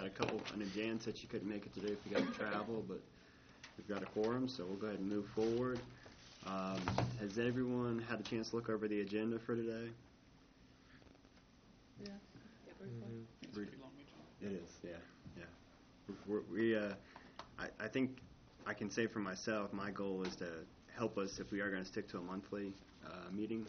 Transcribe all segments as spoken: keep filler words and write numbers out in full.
got a couple, I know Jan said she couldn't make it today if you got to travel, but we've got a quorum, so we'll go ahead and move forward. Um, has everyone had a chance to look over the agenda for today? Yeah. Mm-hmm. It's pretty long, John. It is, yeah, yeah. We're, we, uh, I, I think I can say for myself, my goal is to help us if we are going to stick to a monthly uh, meeting.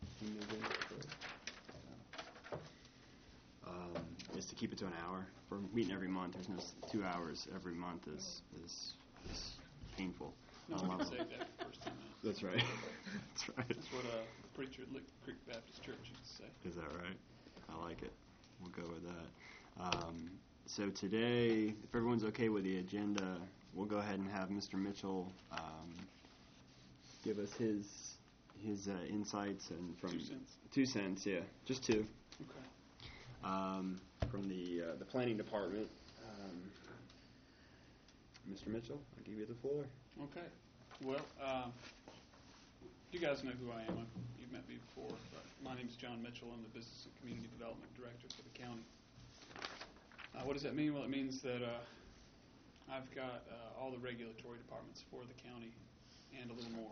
Um, is to keep it to an hour. If we're meeting every month, there's no s- two hours every month is is, is painful. No, Um, we can save that for first time out. That's right. That's right. That's what a preacher at Lick Creek Baptist Church used to say. Is that right? I like it. We'll go with that. Um, so today, if everyone's okay with the agenda, we'll go ahead and have Mister Mitchell um, give us his his uh, insights and from Two cents. Two cents, yeah, just two. Okay. Um, from the uh, the planning department. Um, Mister Mitchell, I'll give you the floor. Okay. Well, um, you guys know who I am. You've met me before. But my name is John Mitchell. I'm the Business and Community Development Director for the county. Uh, what does that mean? Well, it means that uh, I've got uh, all the regulatory departments for the county and a little more.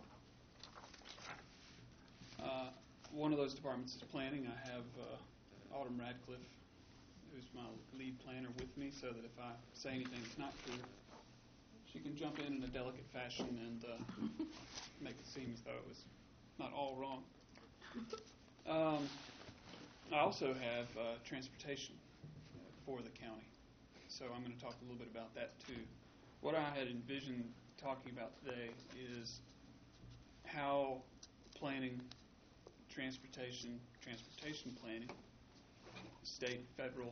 Uh, one of those departments is planning. I have uh, Autumn Radcliffe, who's my lead planner, with me, so that if I say anything that's not true, she can jump in in a delicate fashion and uh, make it seem as though it was not all wrong. Um, I also have uh, transportation for the county, so I'm going to talk a little bit about that too. What I had envisioned talking about today is how planning, transportation, transportation planning, state, federal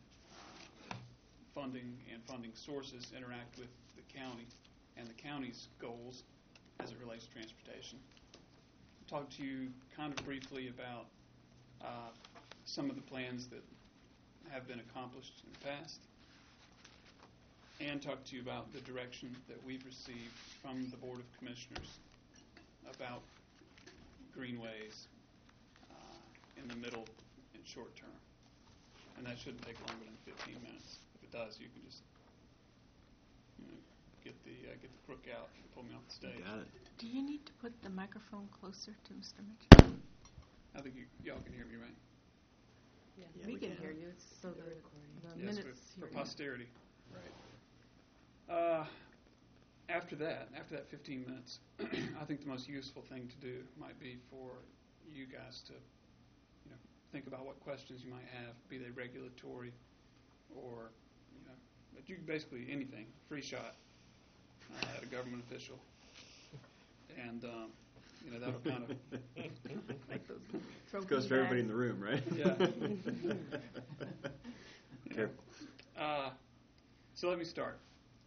funding and funding sources interact with the county and the county's goals as it relates to transportation. I'll talk to you kind of briefly about uh, some of the plans that have been accomplished in the past, and talk to you about the direction that we've received from the Board of Commissioners about greenways uh, in the middle and short term. And that shouldn't take longer than fifteen minutes. If it does, you can just you know, get the uh, get the crook out and pull me off the stage. Got it. Do you need to put the microphone closer to Mister Mitchell? I think you, y'all can hear me, right? Yeah, Yeah, we, we can can. hear you. It's so the, the Yes, minutes for, for hear you. posterity. Right. Uh, after that, after that fifteen minutes, I think the most useful thing to do might be for you guys to, you know, think about what questions you might have, be they regulatory or, you know, but you basically anything, free shot uh, at a government official, and um, you know that'll kind of Like those This trophy goes for everybody in bags. the room, right? Yeah. Careful. Uh, so let me start.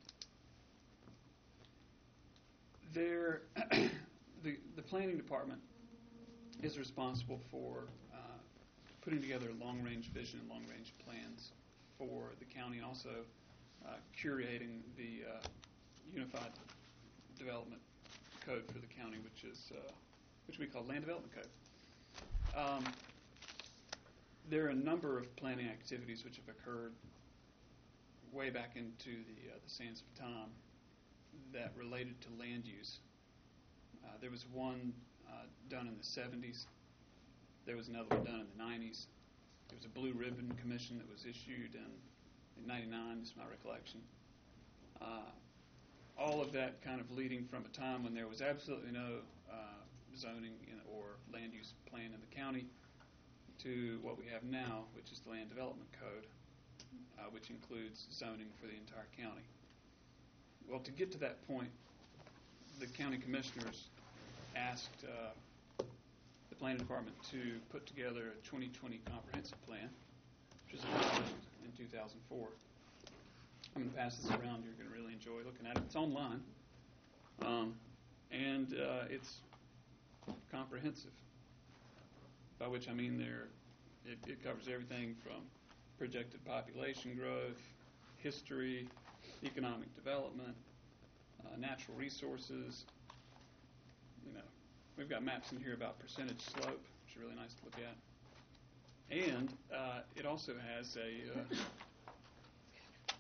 There, the the planning department is responsible for uh, putting together long-range vision and long-range plans for the county, and also uh, curating the uh, Unified Development Code for the county, which is uh, which we call Land Development Code. Um, there are a number of planning activities which have occurred way back into the uh, the sands of time that related to land use. Uh, there was one uh, done in the seventies. There was another one done in the nineties. There was a blue ribbon commission that was issued in, in ninety-nine, is my recollection. Uh, all of that kind of leading from a time when there was absolutely no uh, zoning in, or land use plan in the county to what we have now, which is the Land Development Code, uh, which includes zoning for the entire county. Well, to get to that point, the county commissioners asked uh, the planning department to put together a twenty twenty comprehensive plan, which was accomplished in two thousand four. I'm going to pass this around. You're going to really enjoy looking at it. It's online, um, and uh, it's comprehensive, by which I mean there it, it covers everything from projected population growth, history, economic development, uh, natural resources. You know, we've got maps in here about percentage slope, which are really nice to look at. And uh, it also has a uh,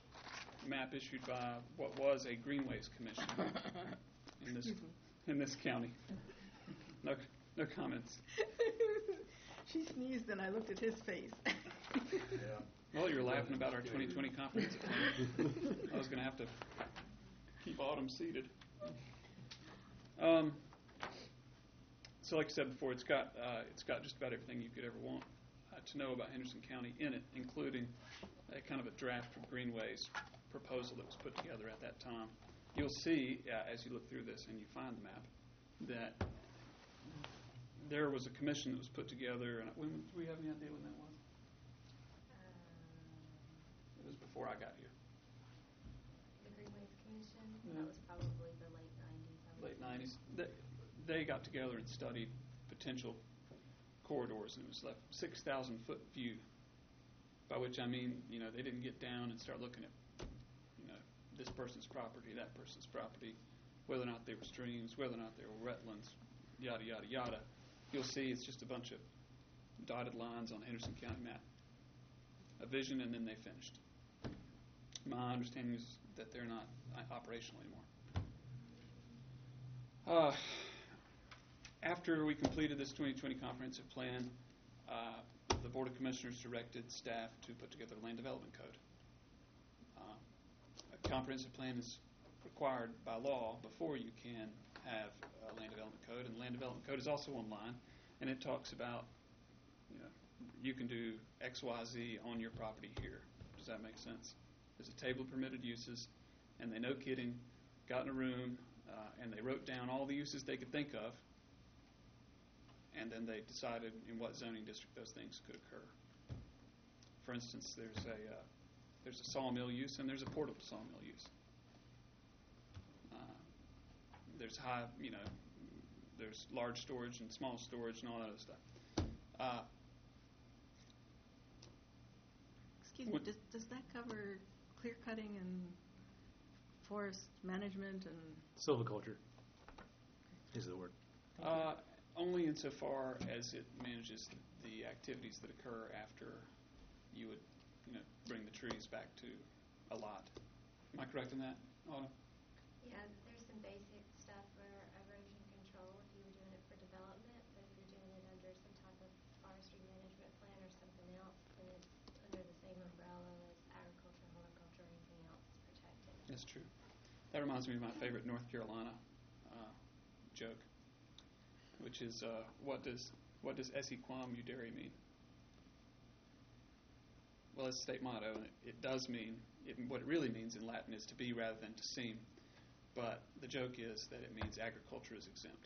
map issued by what was a Greenways Commission in this in this county. No, no comments. She sneezed and I looked at his face. Well, you're laughing about our twenty twenty comprehensive plan. I was going to have to keep Autumn seated. Um, so, like I said before, it's got uh, it's got just about everything you could ever want uh, to know about Henderson County in it, including a kind of a draft from Greenway's proposal that was put together at that time. You'll see uh, as you look through this and you find the map that there was a commission that was put together. And when, do we have any idea when that was? It was before I got here. The Greenways Commission? Yeah. That was probably the late nineties. Late nineties. They, they got together and studied potential corridors, and it was like six thousand foot view, by which I mean, you know, they didn't get down and start looking at, you know, this person's property, that person's property, whether or not they were streams, whether or not they were wetlands, yada, yada, yada. You'll see it's just a bunch of dotted lines on the Henderson County map. A vision, and then they finished. My understanding is that they're not uh, operational anymore. Uh, after we completed this twenty twenty comprehensive plan, uh, the Board of Commissioners directed staff to put together a land development code. Uh, a comprehensive plan is required by law before you can have a land development code, and the land development code is also online, and it talks about, you know, you can do X, Y, Z on your property here. Does that make sense? There's a table of permitted uses, and they, no kidding, got in a room, uh, and they wrote down all the uses they could think of, and then they decided in what zoning district those things could occur. For instance, there's a uh, there's a sawmill use, and there's a portable sawmill use. Uh, there's high, you know, there's large storage and small storage and all that other stuff. Uh, Excuse me, does, does that cover clear cutting and forest management and? Silviculture is the word. Uh, only insofar as it manages the activities that occur after you would, you know, bring the trees back to a lot. Am I correct in that, Autumn? Yeah, there's some basic stuff for erosion control if you were doing it for development, but if you're doing it under some type of forestry management plan or something else, then it's under the same umbrella as agriculture, horticulture, or anything else is protected. That's true. That reminds me of my favorite North Carolina uh, joke, which is uh, what does what does esse quam udere mean? Well, it's a state motto, and it, it does mean, it, what it really means in Latin is to be rather than to seem. But the joke is that it means agriculture is exempt.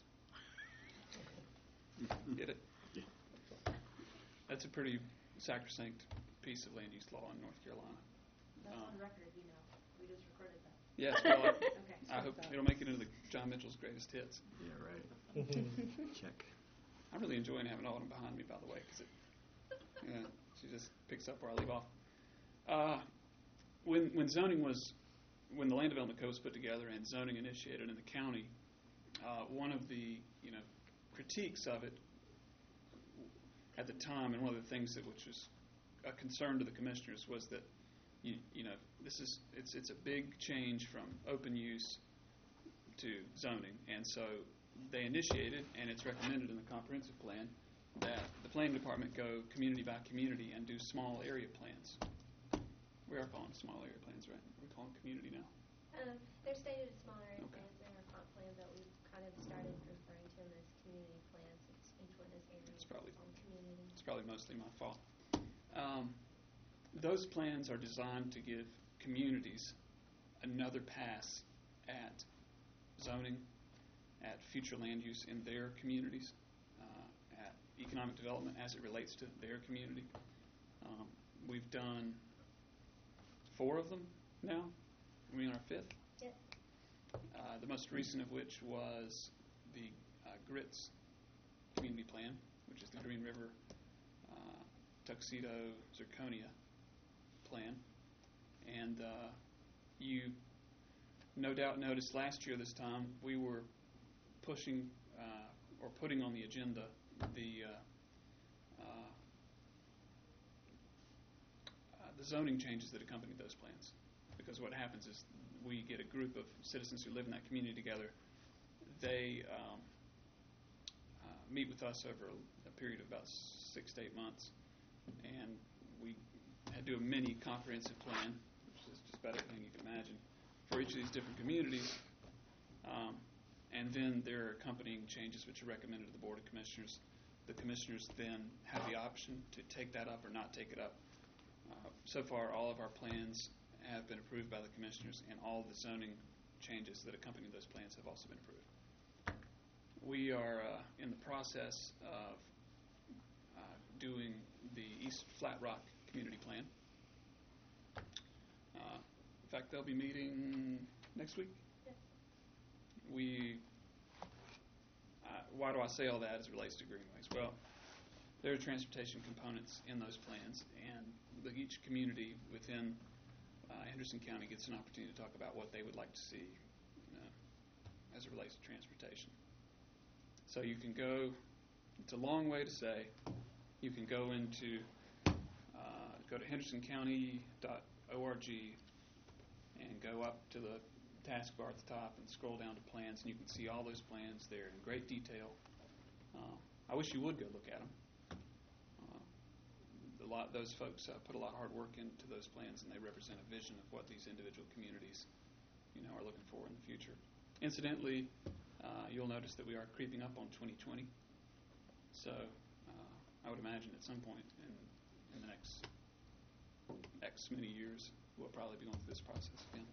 Get it? Yeah. That's a pretty sacrosanct piece of land use law in North Carolina. That's Um, on record, you know. We just recorded that. Yes, well, Okay. I hope it'll make it into the John Mitchell's greatest hits. Yeah, right. Check. I'm really enjoying having Autumn behind me, by the way, because it, yeah, she just picks up where I leave off. Uh, when when zoning was, when the land development code was put together and zoning initiated in the county, uh, one of the you know critiques of it at the time, and one of the things that which was a concern to the commissioners was that you you know this is it's it's a big change from open use to zoning, and so they initiated, and it's recommended in the comprehensive plan, that the planning department go community by community and do small area plans. We are calling them small area plans, right? We call them community now. Um, they're stated as small area Okay. plans in our comp plan, but we've kind of started referring to them as community plans. It's each one is area It's probably- on community. It's probably mostly my fault. Um, those plans are designed to give communities another pass at zoning, at future land use in their communities, uh, at economic development as it relates to their community. Um, we've done four of them now. Are we on our fifth? Yep. Uh, the most recent of which was the uh, Grits Community Plan, which is the Green River uh, Tuxedo Zirconia Plan. And uh, you no doubt noticed last year this time we were pushing uh, or putting on the agenda the uh, uh, uh, the zoning changes that accompanied those plans. The because what happens is we get a group of citizens who live in that community together. They um, uh, meet with us over a, a period of about six to eight months, and we do a mini comprehensive plan, which is just about everything you can imagine, for each of these different communities. Um, and then there are accompanying changes which are recommended to the Board of Commissioners. The commissioners then have the option to take that up or not take it up. Uh, so far, all of our plans have been approved by the commissioners, and all the zoning changes that accompany those plans have also been approved. We are uh, in the process of uh, doing the East Flat Rock Community Plan. Uh, in fact, they'll be meeting next week. Yes. We, uh, why do I say all that as it relates to greenways? Well, there are transportation components in those plans, and the, each community within uh, Henderson County gets an opportunity to talk about what they would like to see uh, as it relates to transportation. So you can go, it's a long way to say, you can go into, uh, go to henderson county dot org and go up to the taskbar at the top and scroll down to plans, and you can see all those plans there in great detail. Uh, I wish you would go look at them. A lot, those folks uh, put a lot of hard work into those plans, and they represent a vision of what these individual communities, you know, are looking for in the future. Incidentally, uh, you'll notice that we are creeping up on twenty twenty. So uh, I would imagine at some point in, in the next X many years, we'll probably be going through this process again.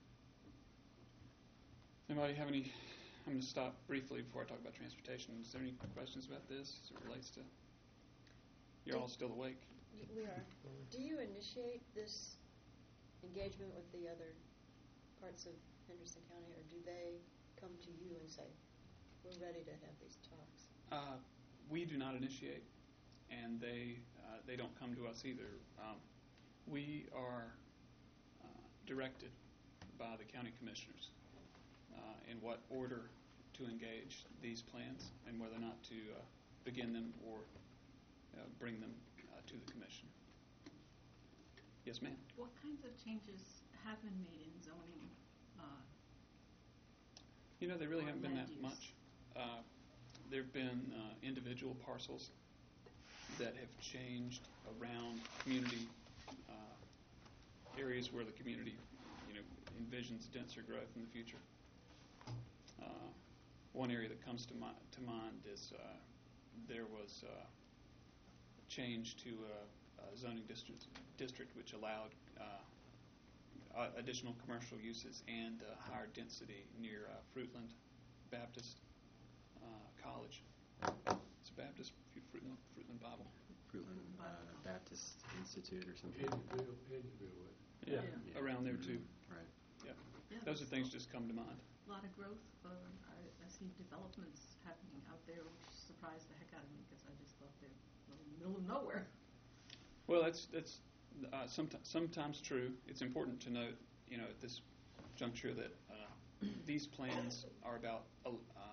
Anybody have any? I'm going to stop briefly before I talk about transportation. Is there any questions about this as it relates to? You're all still awake? We are. Do you initiate this engagement with the other parts of Henderson County, or do they come to you and say, we're ready to have these talks? Uh, we do not initiate, and they uh, they don't come to us either. Um, we are uh, directed by the county commissioners uh, in what order to engage these plans and whether or not to uh, begin them or uh, bring them uh, to the commission. Yes, ma'am. What kinds of changes have been made in zoning? Uh, You know, there really or haven't been land that use? much. Uh, there have been uh, individual parcels that have changed around community uh, areas where the community, you know, envisions denser growth in the future. Uh, one area that comes to, mi- to mind is uh, there was uh, a change to a, a zoning district, district which allowed uh, uh, additional commercial uses and uh, higher density near uh, Fruitland Baptist uh, College. It's a Baptist Fruitland, Fruitland Bible. Fruitland uh, Baptist Institute or something. Edgeville, Edgeville, what? Yeah, Yeah. around there too. Right. Yeah, Yeah, those are there's things just come to mind. A lot of growth. Uh, I, I see developments happening out there, which surprised the heck out of me because I just thought they're in the middle of nowhere. Well, that's that's uh, sometimes sometimes true. It's important to note, you know, at this juncture that uh, these plans are about uh,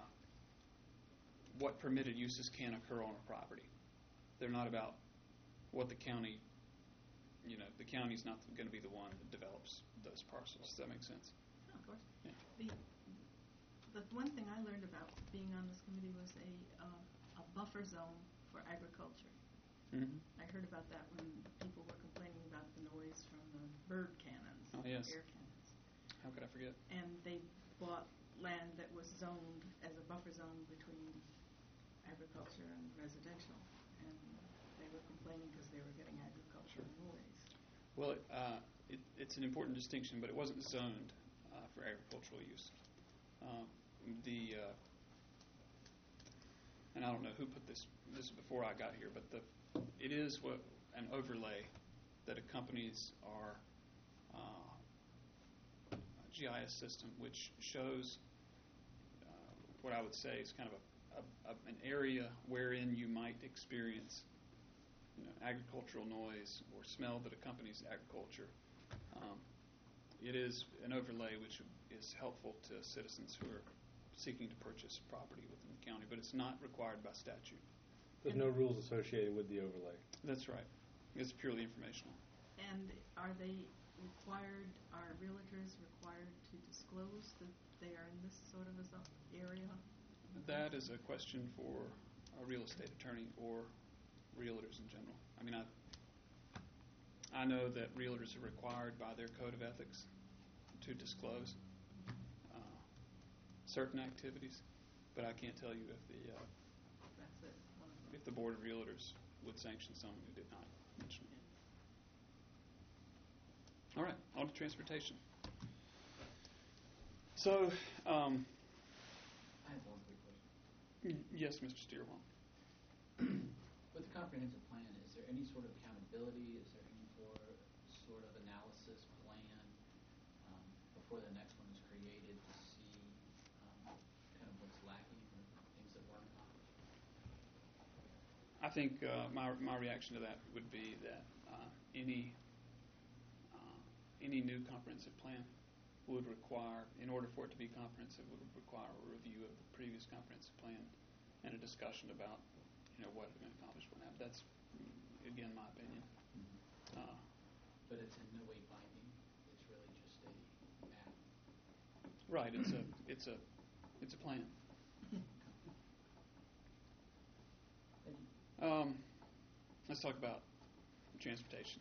what permitted uses can occur on a property. They're not about what the county, you know, the county's not going to be the one that develops those parcels. Does that make sense? Oh, of course. Yeah. The, the one thing I learned about being on this committee was a, uh, a buffer zone for agriculture. Mm-hmm. I heard about that when people were complaining about the noise from the bird cannons, Oh, yes. air cannons. How could I forget? And they bought land that was zoned as a buffer zone between agriculture and residential. And they were complaining because they were getting agricultural noise. Well, uh, it, it's an important distinction, but it wasn't zoned uh, for agricultural use. Um, the uh, and I don't know who put this. This is before I got here, but the it is what an overlay that accompanies our uh, G I S system, which shows uh, what I would say is kind of a, a, a, an area wherein you might experience, you know, agricultural noise or smell that accompanies agriculture. Um, it is an overlay which is helpful to citizens who are seeking to purchase property within the county, but it's not required by statute. There's no rules associated with the overlay. That's right. It's purely informational. And are they required, are realtors required to disclose that they are in this sort of a zo- area? That is a question for a real estate attorney or realtors in general. I mean, I I know that realtors are required by their code of ethics to disclose uh, certain activities, but I can't tell you if the uh, That's it, one of them. if the board of realtors would sanction someone who did not mention it. All right, on to transportation. So, um, I have one quick question. y- yes, Mister Steerwall. With the comprehensive plan, is there any sort of accountability? Is there any for, sort of analysis plan um, before the next one is created to see um, kind of what's lacking or things that weren't accomplished? I think uh, my my reaction to that would be that uh, any uh, any new comprehensive plan would require, in order for it to be comprehensive, would require a review of the previous comprehensive plan and a discussion about, you know, what had been accomplished, what happened. That's, again, my opinion. Mm-hmm. Uh, But it's in no way binding. It's really just a map. right. It's a it's a it's a plan. Thank you. Um, let's talk about transportation.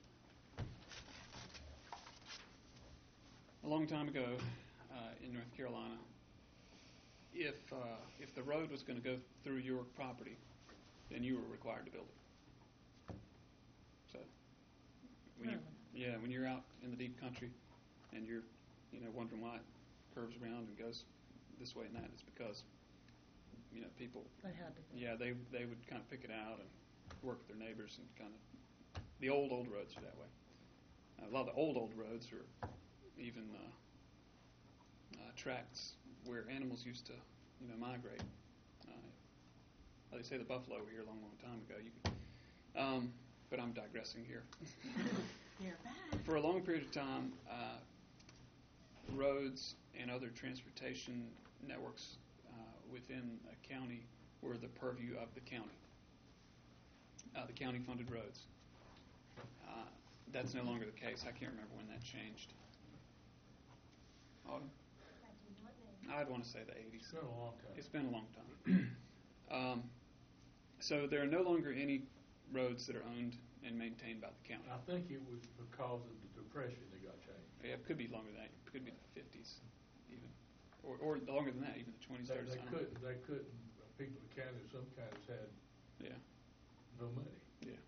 A long time ago, uh, in North Carolina, if uh, if the road was going to go through your property, then you were required to build it. So, when you, yeah, when you're out in the deep country, and you're, you know, wondering why it curves around and goes this way and that, it's because, you know, people. I had to. Yeah, they they would kind of pick it out and work with their neighbors and kind of. The old old roads are that way. Uh, a lot of the old old roads are even uh, uh, tracts where animals used to, you know, migrate. Uh, they say the buffalo were here a long, long time ago. You could, um, but I'm digressing here. You're back. For a long period of time, uh, roads and other transportation networks uh, within a county were the purview of the county. Uh, the county funded roads. Uh, that's no longer the case. I can't remember when that changed. Oh, I do not know. I'd want to say the eighties. It's been a long time. It's been a long time. um, so there are no longer any roads that are owned and maintained by the county. I think it was because of the Depression that got changed. Yeah, it could be longer than that. It could be the fifties, even, or or longer than that, even the twenties, They, thirties. they couldn't, they couldn't, uh, people in the county of some kinds had Yeah, no money. yeah.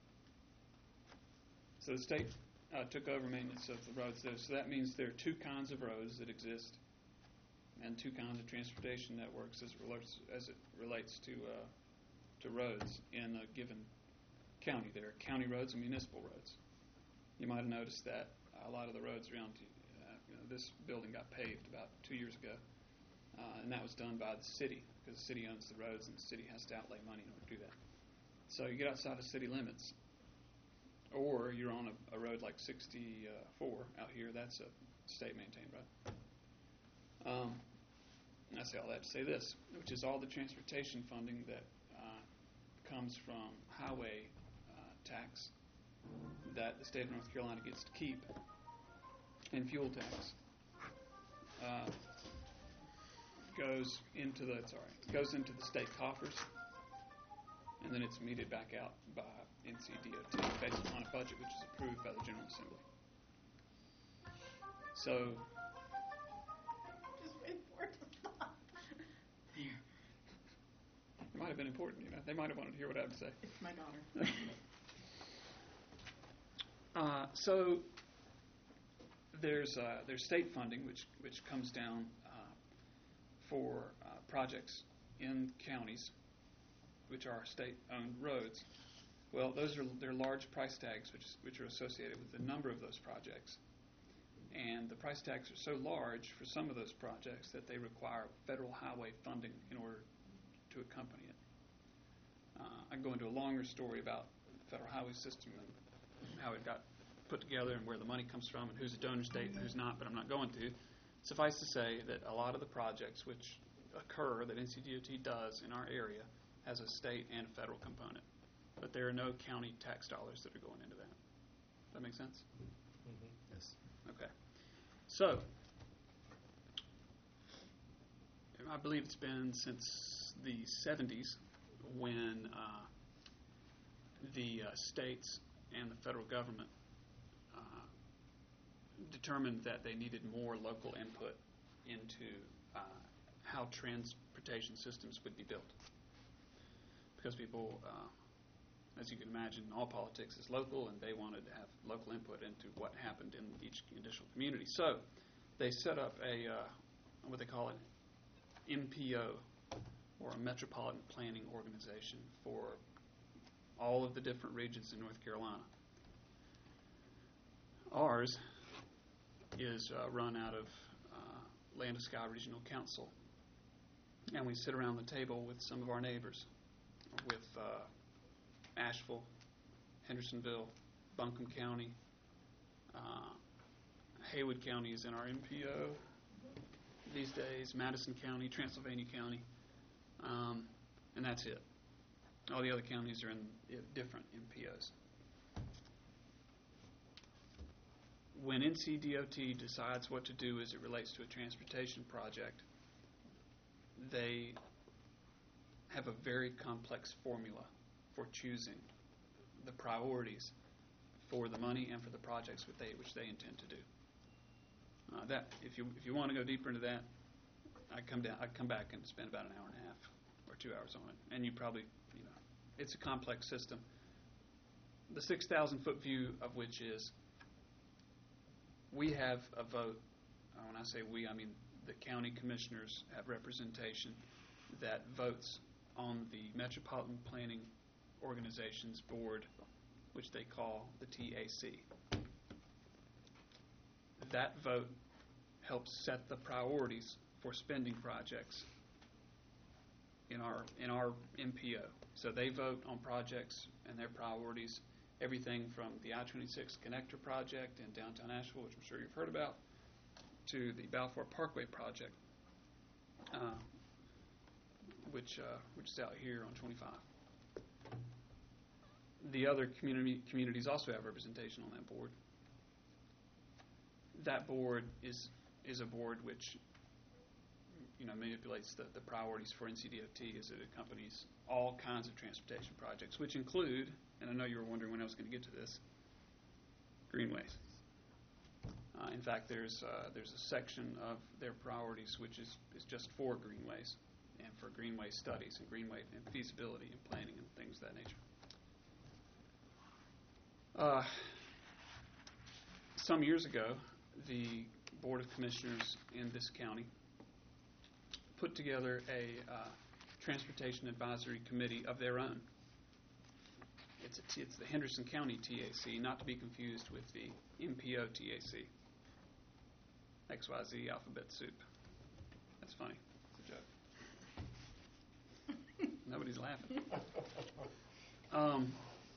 So the state uh, took over maintenance of the roads there. So that means there are two kinds of roads that exist, and two kinds of transportation networks as it relates as it relates to uh, to roads in a given county. There are county roads and municipal roads. You might have noticed that a lot of the roads around uh, you know, this building got paved about two years ago, uh, and that was done by the city because the city owns the roads and the city has to outlay money in order to do that. So you get outside of city limits, or you're on a, a road like sixty-four out here. That's a state-maintained road. Um, I say all that to say this, which is all the transportation funding that uh, comes from highway uh, tax that the state of North Carolina gets to keep, and fuel tax uh, goes into the sorry goes into the state coffers, and then it's meted back out by N C D O T based upon a budget which is approved by the General Assembly. So. Just wait for it to stop. It might have been important, you know. They might have wanted to hear what I had to say. It's my daughter. uh, so there's uh, there's state funding which which comes down uh, for uh, projects in counties, which are state-owned roads. Well, those are they're large price tags which which are associated with the number of those projects, and the price tags are so large for some of those projects that they require federal highway funding in order to accompany it. Uh, I can go into a longer story about the federal highway system and how it got put together and where the money comes from and who's a donor state and who's not, but I'm not going to. Suffice to say that a lot of the projects which occur that N C D O T does in our area has a state and a federal component, but there are no county tax dollars that are going into that. Does that make sense? Mm-hmm. Yes. So, I believe it's been since the seventies when uh, the uh, states and the federal government uh, determined that they needed more local input into uh, how transportation systems would be built. Because people, uh, as you can imagine, all politics is local, and they wanted to have local input into what happened in each additional community. So they set up a, uh, what they call an M P O, or a Metropolitan Planning Organization, for all of the different regions in North Carolina. Ours is uh, run out of uh, Land of Sky Regional Council, and we sit around the table with some of our neighbors, with uh, Asheville, Hendersonville, Buncombe County, uh, Haywood County is in our M P O these days, Madison County, Transylvania County, um, and that's it. All the other counties are in different M P Os. When N C D O T decides what to do as it relates to a transportation project, they have a very complex formula for choosing the priorities for the money and for the projects which they, which they intend to do. Uh, that, if you if you want to go deeper into that, I come down, I come back and spend about an hour and a half or two hours on it, and you probably, you know, it's a complex system. The six thousand foot view of which is, we have a vote. Uh, when I say we, I mean the county commissioners have representation that votes on the Metropolitan Planning Organization's board, which they call the T A C. That vote helps set the priorities for spending projects in our in our M P O. So they vote on projects and their priorities, everything from the I twenty-six connector project in downtown Asheville, which I'm sure you've heard about, to the Balfour Parkway project, uh, which uh, which is out here on twenty-five. The other community communities also have representation on that board. That board is is a board which, you know, manipulates the, the priorities for N C D O T as it accompanies all kinds of transportation projects, which include, and I know you were wondering when I was going to get to this, greenways. Uh, in fact, there's uh, there's a section of their priorities which is, is just for greenways and for greenway studies and greenway and feasibility and planning and things of that nature. Uh, some years ago, the Board of Commissioners in this county put together a uh, Transportation Advisory Committee of their own. It's, a t- it's the Henderson County T A C, not to be confused with the M P O T A C. X Y Z alphabet soup. That's funny. It's a joke. Nobody's laughing. Um,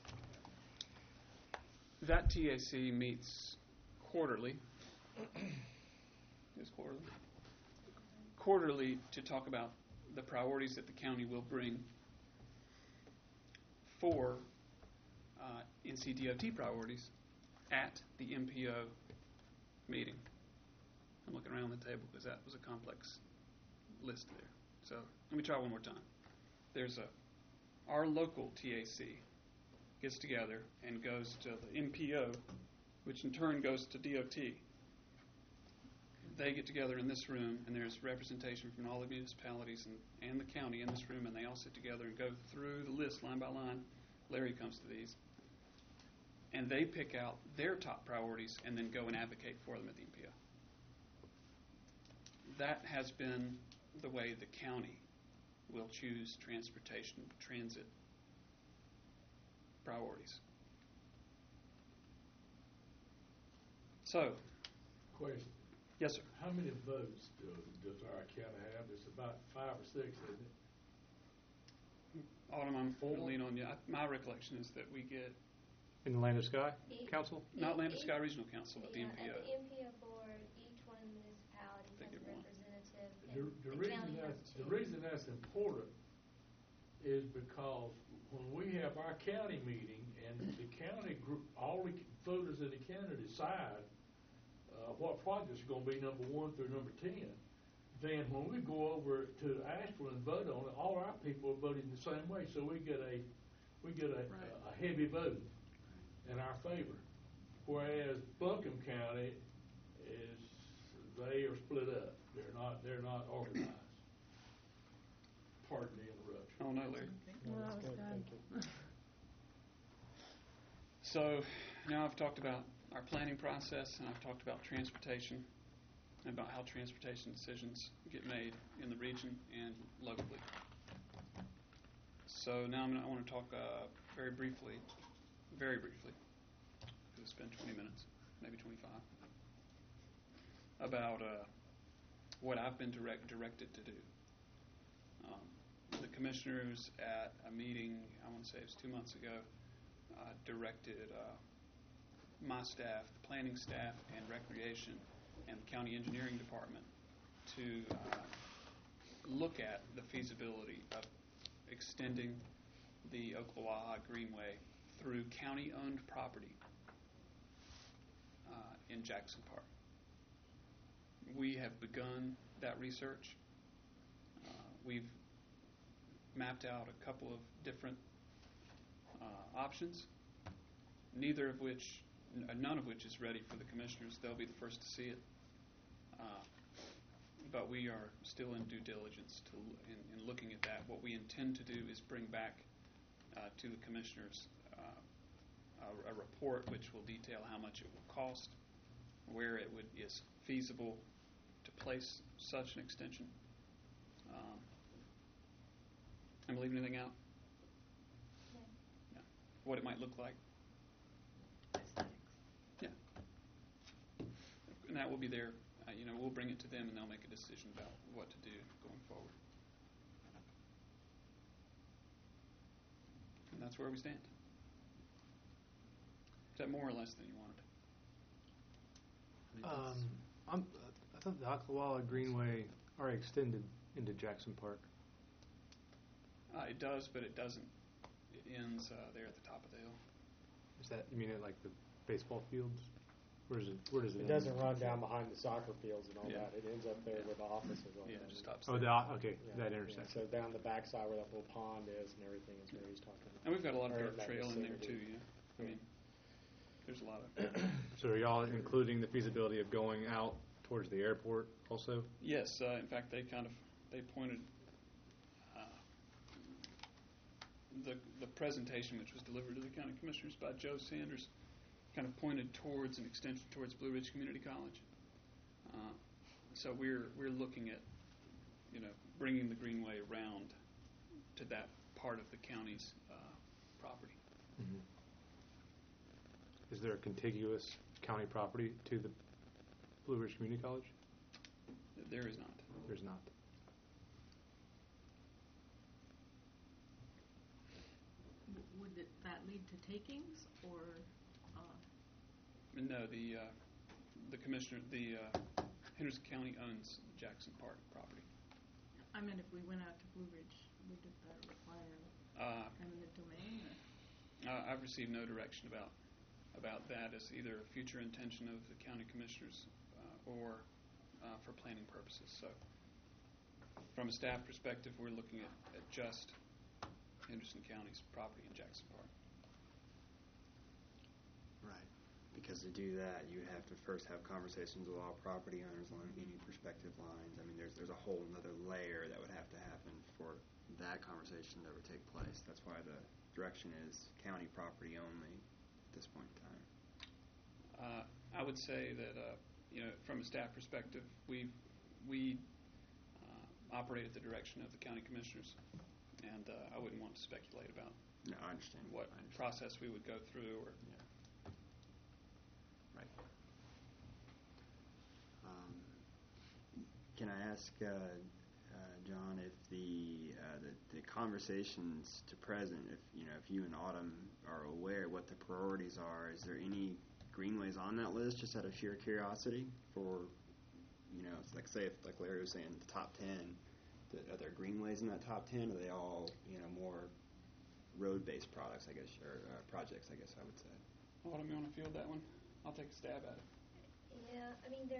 that T A C meets quarterly. It's quarterly. Quarterly to talk about the priorities that the county will bring for uh, N C D O T priorities at the M P O meeting. I'm looking around the table because that was a complex list there. So let me try one more time. There's a our local T A C gets together and goes to the M P O, which in turn goes to D O T. They get together in this room, and there's representation from all the municipalities and, and the county in this room, and they all sit together and go through the list line by line. Larry comes to these. And they pick out their top priorities and then go and advocate for them at the M P O. That has been the way the county will choose transportation, transit priorities. So, Question. yes, sir. How many votes do, does our county have? It's about five or six, isn't it? Autumn, I'm going to lean on you. I, my recollection is that we get In the Land of Sky E- Council? not Land of Sky Regional Council, but the Yeah, M P O. At the M P O board, each one of the municipalities They has get a one. representative. The, and the the reason county has that's, the two. reason that's important is because when we have our county meeting and the county group, all the voters in the county decide uh, of what projects are gonna be number one through number ten, then when we go over to Asheville and vote on it, all our people are voting the same way, so we get a, we get a, Right. a heavy vote in our favor. Whereas Buncombe County is, they are split up. They're not, they're not organized. Pardon the interruption. Oh, no, Larry. No, that's good, thank you. So now I've talked about our planning process, and I've talked about transportation, and about how transportation decisions get made in the region and locally. So now I'm gonna, I want to talk uh, very briefly, very briefly, because it's been twenty minutes, maybe twenty-five, about uh, what I've been direct, directed to do. Um, the commissioners at a meeting, I want to say it was two months ago, uh, directed uh, my staff, the planning staff, and recreation, and the county engineering department to uh, look at the feasibility of extending the Oklawaha Greenway through county-owned property uh, in Jackson Park. We have begun that research. Uh, we've mapped out a couple of different uh, options, neither of which, n- none of which is ready for the commissioners. They'll be the first to see it. Uh, but we are still in due diligence to l- in, in looking at that. What we intend to do is bring back uh, to the commissioners uh, a, a report which will detail how much it will cost, where it would is feasible to place such an extension. Um, am I leaving anything out? No. No. What it might look like. Aesthetics. Yeah. And that will be there. Uh, you know, we'll bring it to them, and they'll make a decision about what to do going forward. And that's where we stand. Is that more or less than you wanted? Um, I'm, I thought the Ocklawaha Greenway already extended into Jackson Park. Uh, it does, but it doesn't. It ends uh, there at the top of the hill. Is that, you mean it like the baseball fields? Where does it, where does it It end? doesn't run down behind the soccer fields and all Yeah. that. It ends up there Yeah. where the offices are. Yeah, it just stops Oh, there. the, okay, Yeah, that yeah. intersection. So down the backside where that little pond is and everything is where he's talking about. And we've got a lot of Or dirt that trail in there vicinity. too. You know, I Yeah. mean, there's a lot of. So are y'all including the feasibility of going out towards the airport also? Yes, uh, in fact, they kind of they pointed uh, the the presentation, which was delivered to the county commissioners by Joe Sanders, kind of pointed towards an extension towards Blue Ridge Community College. Uh, so we're we're looking at, you know, bringing the greenway around to that part of the county's uh, property. Mm-hmm. Is there a contiguous county property to the Blue Ridge Community College? There is not. There's not. W- Would it, that lead to takings, or, uh, No, the uh, the commissioner, the uh, Henderson County owns the Jackson Park property. I mean, if we went out to Blue Ridge, would it uh, require Uh, eminent domain, or? Uh, I've received no direction about about that as either a future intention of the county commissioners uh, or uh, for planning purposes. So, from a staff perspective, we're looking at, at just Henderson County's property in Jackson Park. Right. Because to do that, you have to first have conversations with all property owners along any prospective lines. I mean, there's there's a whole other layer that would have to happen for that conversation to ever take place. That's why the direction is county property only at this point in time. Uh, I would say that uh, you know, from a staff perspective, we we uh, operate at the direction of the county commissioners, and uh, I wouldn't want to speculate about No, I understand. what I understand. process we would go through or. Yeah. Right. Um, can I ask, uh, uh, John, if the, uh, the the conversations to present, if you know, if you and Autumn are aware what the priorities are, is there any greenways on that list? Just out of sheer curiosity, for you know, it's like say if like Larry was saying, the top ten, the, are there greenways in that top ten? Are they all you know more road-based products, I guess, or uh, projects, I guess I would say? Autumn, you want to field that one? I'll take a stab at it. Yeah, I mean,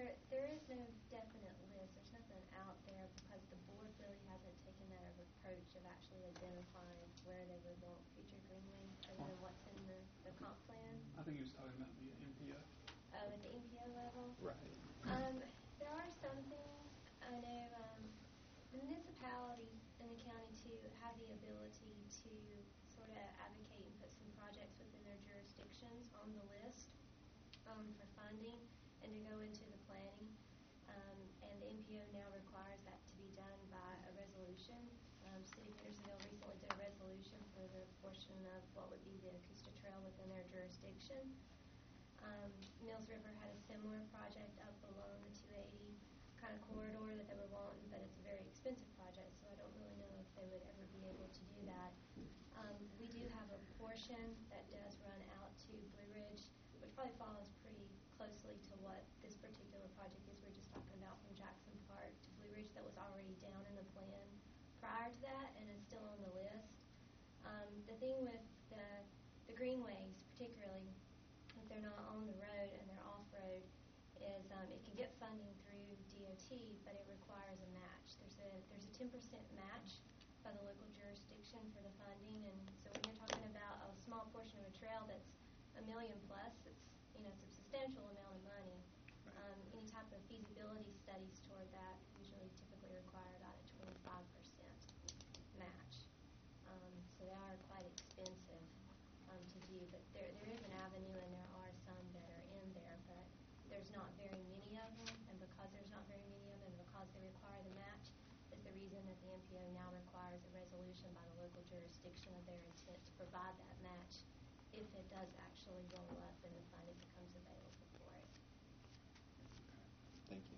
approach of actually identifying where they would want future greenways other than what's in the, the comp plan. I think he was talking about the M P O. Oh, at the M P O level? Right. Um, there are some things, I know, um, the municipalities in the county too have the ability to sort of advocate and put some projects within their jurisdictions on the list um, for funding and to go into the planning. Um, and the M P O now requires that to be done by a resolution. Um, City of Hendersonville recently did a resolution for the portion of what would be the Acosta Trail within their jurisdiction. Um, Mills River had a similar project up along the two eighty kind of corridor that they were wanting, but it's a very expensive project, so I don't really know if they would ever be able to do that. Um, we do have a portion that does run out to Blue Ridge, which probably follows pretty closely to what this particular project is we're just talking about, from Jackson Park to Blue Ridge, that was already down in the plan prior to that and is still on the list. Um, the thing with the, the greenways particularly, if they're not on the road and they're off-road, is um, it can get funding through D O T, but it requires a match. There's a there's a ten percent match by the local jurisdiction for the funding, and so when you're talking about a small portion of a trail that's a million plus, it's you know it's a substantial amount of money. Um, any type of feasibility studies toward that usually typically require about a twenty-five percent match. Um, so they are quite expensive um, to do, but there there is an avenue, and there are some that are in there, but there's not very many of them, and because there's not very many of them, and because they require the match, is the reason that the M P O now requires a resolution by the local jurisdiction of their intent to provide that match if it does actually roll up and the funding becomes available for it. Thank you.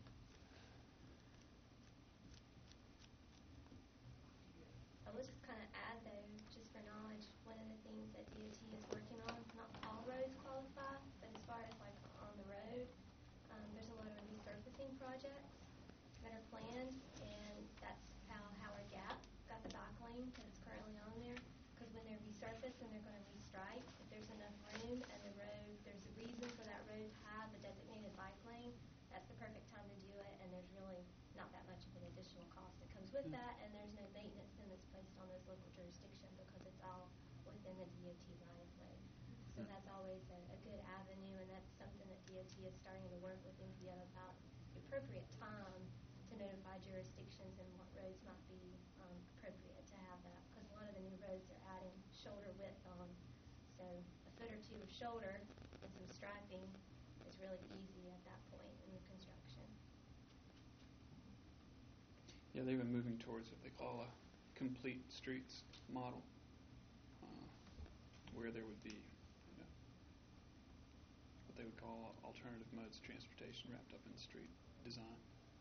I will just kind of add, though, just for knowledge, one of the things that D O T is working on, not all roads qualify, but as far as like on the road, um, there's a lot of resurfacing projects that are planned, and that's how Howard Gap got the bike lane that is currently on there, because when they're resurfaced and they're going to restripe, if there's enough room and the road, there's a reason for that road to have a designated bike lane, that's the perfect time to do it, and there's really not that much of an additional cost that comes with that, and there's no maintenance then that's placed on those local jurisdictions because it's all within the D O T right of way. So that's always a, a good avenue, and that's something that D O T is starting to work with M P O about the appropriate time to notify jurisdictions and what roads might be um, appropriate to have that, because a lot of the new roads are adding shoulder width on, so a foot or two of shoulder and some striping is really easy at that point in the construction. Yeah, they've been moving towards what they call a complete streets model, uh, where there would be you know, what they would call alternative modes of transportation wrapped up in street design.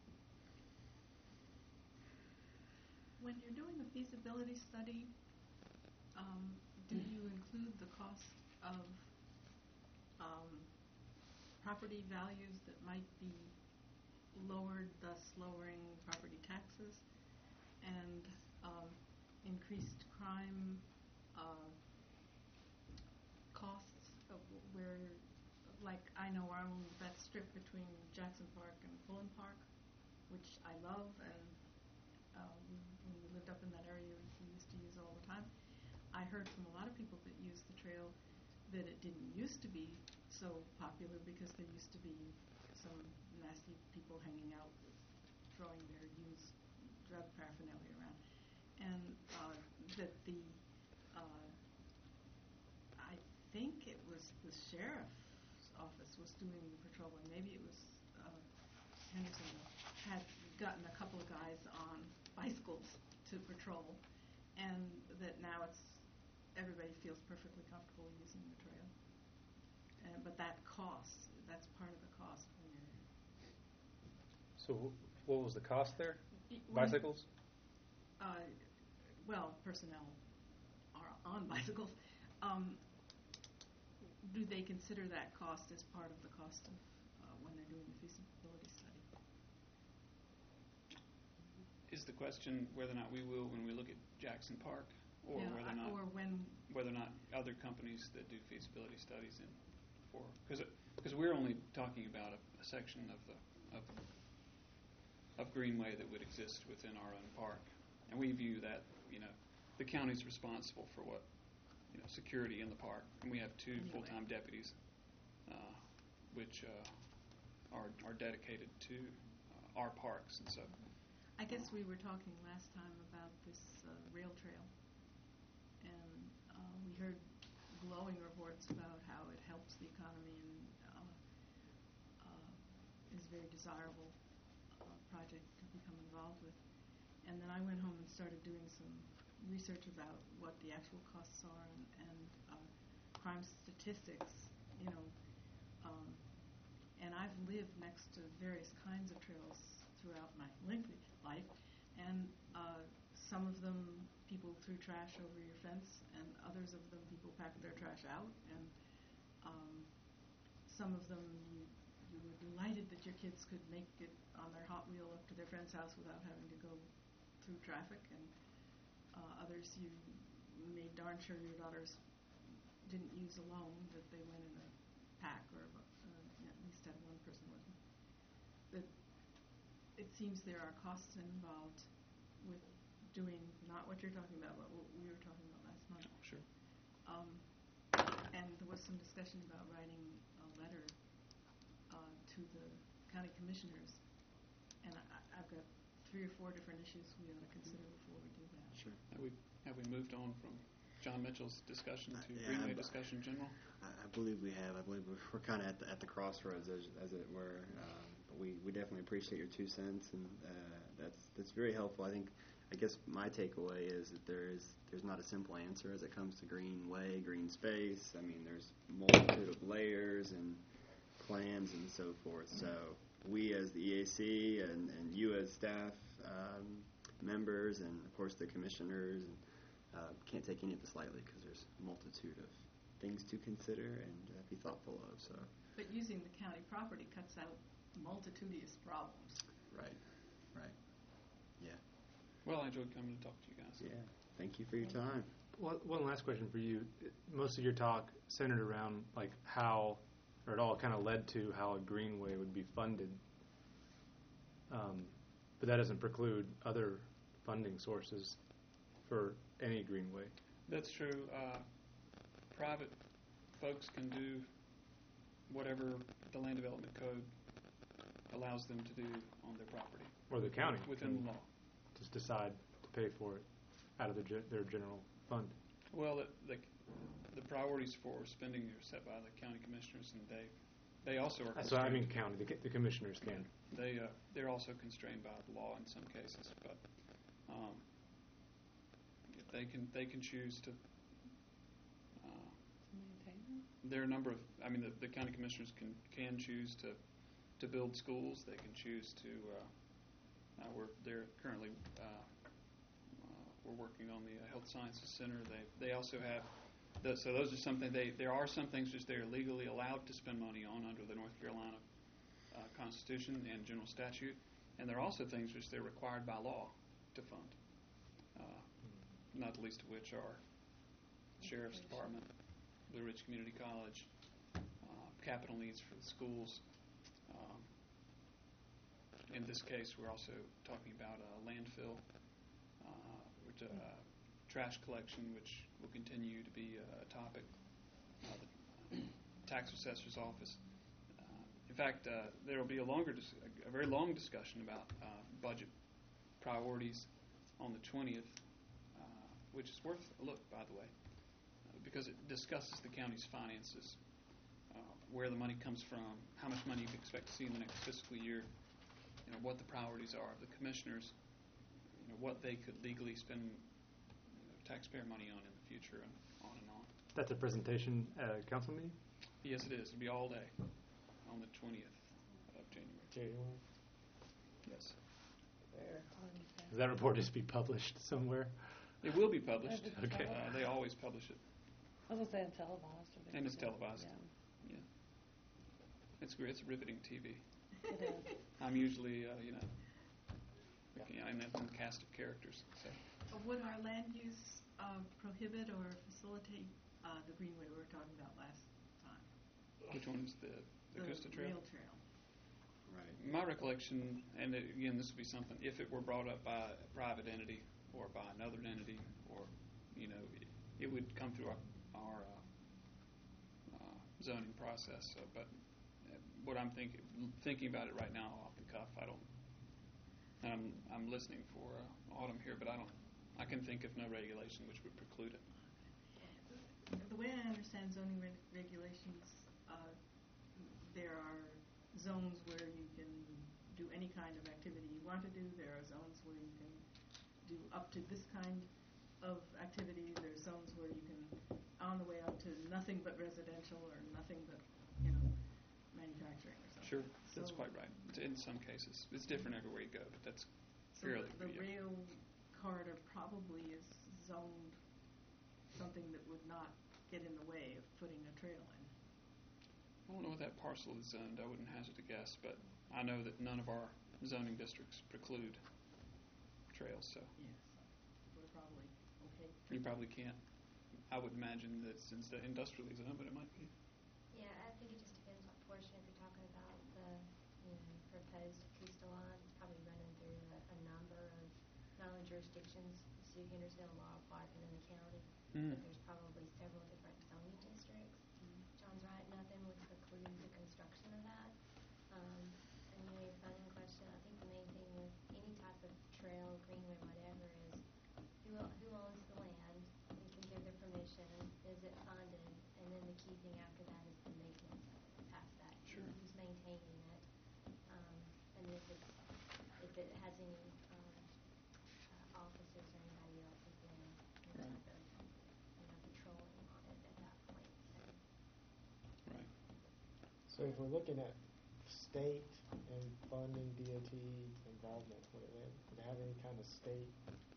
When you're doing the feasibility study, um, do you include the cost of um, property values that might be lowered, thus lowering property taxes, and um, increased crime uh, costs, of where, like I know I own that strip between Jackson Park and Pullen Park, which I love, and uh, we, when we lived up in that area, we used to use it all the time. I heard from a lot of people that use the trail that it didn't used to be so popular because there used to be some nasty people hanging out with, throwing their used drug paraphernalia around, and uh, that the uh, I think it was the sheriff's office was doing the patrolling. Maybe it was uh, Henderson had gotten a couple of guys on bicycles to patrol, and that now it's everybody feels perfectly comfortable using the trail. Uh, but that costs. That's part of the cost when you're. So what was the cost there? When, Bicycles? Uh, well, personnel are on bicycles. Um, do they consider that cost as part of the cost of uh, when they're doing the feasibility study? Is the question whether or not we will when we look at Jackson Park, or yeah, whether or not or when whether or not other companies that do feasibility studies in for because because we're only talking about a, a section of the of of greenway that would exist within our own park. And we view that, you know, the county's responsible for what, you know, security in the park. And we have two Anyway. full-time deputies, uh, which uh, are, are dedicated to uh, our parks. And so, I guess we were talking last time about this uh, rail trail, and uh, we heard glowing reports about how it helps the economy and uh, uh, is a very desirable uh, project to become involved with. And then I went home and started doing some research about what the actual costs are and, and uh, crime statistics, you know. Um, and I've lived next to various kinds of trails throughout my lengthy life, and uh, some of them people threw trash over your fence, and others of them people packed their trash out, and um, some of them you you were delighted that your kids could make it on their Hot Wheel up to their friend's house without having to go through traffic, and uh, others you made darn sure your daughters didn't use alone, that they went in a pack or uh, at least had one person with them. That it seems there are costs involved with doing not what you're talking about, but what we were talking about last month. oh, sure. Um, and there was some discussion about writing a letter uh, to the county commissioners, and I, I've got three or four different issues we ought to consider before we do that. Sure. Have we, have we moved on from John Mitchell's discussion Uh, to yeah, Greenway but- discussion in general? I, I believe we have. I believe we're, we're kind of at the, at the crossroads, as, as it were. Um, but we, we definitely appreciate your two cents, and uh, that's that's very helpful. I think. I guess my takeaway is that there is there's not a simple answer as it comes to greenway, green space. I mean, there's multitude of layers and plans and so forth. So we, as the E A C, and, and you as staff um, members, and of course the commissioners, and, uh, can't take any of this lightly because there's a multitude of things to consider and uh, be thoughtful of. So, But using the county property cuts out multitudinous problems. right, right, yeah, Well, I enjoyed coming to talk to you guys. yeah. Thank you for your time. One, one last question for you. Most of your talk centered around like how, or it all kind of led to how a greenway would be funded. Um, but that doesn't preclude other funding sources for any greenway. That's true. Uh, private folks can do whatever the land development code allows them to do on their property. Or the county Within can the law. just decide to pay for it out of the, ge- their general fund. Well, the, the, the priorities for spending are set by the county commissioners, and they they also are That's what I mean, constrained. county. The, ca- the commissioners can. They uh, they're also constrained by the law in some cases, but um, if they can they can choose to. Uh, Maintain there are a number of. I mean, the, the county commissioners can can choose to to build schools. They can choose to. Uh, uh, we're they're currently. Uh, uh, we're working on the uh, Health Sciences Center. They they also have. The, so those are something they. There are some things which they are legally allowed to spend money on under the North Carolina uh, Constitution and general statute, and there are also things which they're required by law to fund. Uh, not the least of which are Sheriff's Department, Blue Ridge Community College, uh, capital needs for the schools. Um, in this case, we're also talking about a landfill, uh, which, uh, trash collection, which will continue to be a topic. Uh, the tax assessor's office. Uh, in fact, uh, there will be a longer, dis- a very long discussion about uh, budget priorities on the twentieth, uh, which is worth a look, by the way, uh, because it discusses the county's finances, uh, where the money comes from, how much money you can expect to see in the next fiscal year, you know, what the priorities are of the commissioners, you know, what they could legally spend, you know, taxpayer money on in the future, and on and on. That's a presentation at a council meeting? Yes, it is. It'll be all day on the twentieth of January. January. Yes. Where? Does that report just be published somewhere? It will be published. Okay. Uh, they always publish it. I was going to say televised. or And it's something. televised. Yeah. Yeah. It's great. It's riveting T V. It is. I'm usually, uh, you know, you know, in that in the cast of characters. So. Uh, Would our land use uh, prohibit or facilitate uh, the greenway we were talking about last time? Which one is the the, Coosta Trail? rail trail. Right. My recollection, and it, again, this would be something if it were brought up by a private entity, or by another entity, or, you know, it, it would come through our, our uh, uh, zoning process. So, but uh, what I'm thinking, thinking about it right now off the cuff, I don't, and I'm, I'm listening for uh, Autumn here, but I don't, I can think of no regulation which would preclude it. The way I understand zoning reg- regulations, uh, there are zones where you can do any kind of activity you want to do. There are zones where you can do up to this kind of activity. There are zones where you can, on the way up to nothing but residential or nothing but, you know, manufacturing or something. Sure, that's So- quite right. In some cases, it's different everywhere you go, but that's So fairly the, the yeah. rail corridor probably is zoned something that would not get in the way of putting a trail in. I don't know what that parcel is zoned. I wouldn't hazard a guess, but I know that none of our zoning districts preclude trails, so Yes, we're probably okay. you probably can't. I would imagine that since the industrially zoned, but it might be. Yeah, I think it just depends what portion. If you're talking about the, you know, proposed Coosta line, it's probably running through a, a number of not only jurisdictions, the city of Hendersonville, Laurel Park, and then the county. Mm. But there's probably several different zoning districts. John's right, nothing would preclude the construction of that. Um, and you know, your funding question, I think the main thing with any type of trail, greenway, whatever, is who o- who owns the land, who can give the permission, is it funded, and then the key thing after that is the maintenance of it, past that. Sure. Who's maintaining it, um, and if it's, if it has any, um, uh, officers or anybody else is doing any Right. type of, you know, patrolling on it at that point, so. Right. So if we're looking at state and funding D O T involvement, would it, would it have any kind of state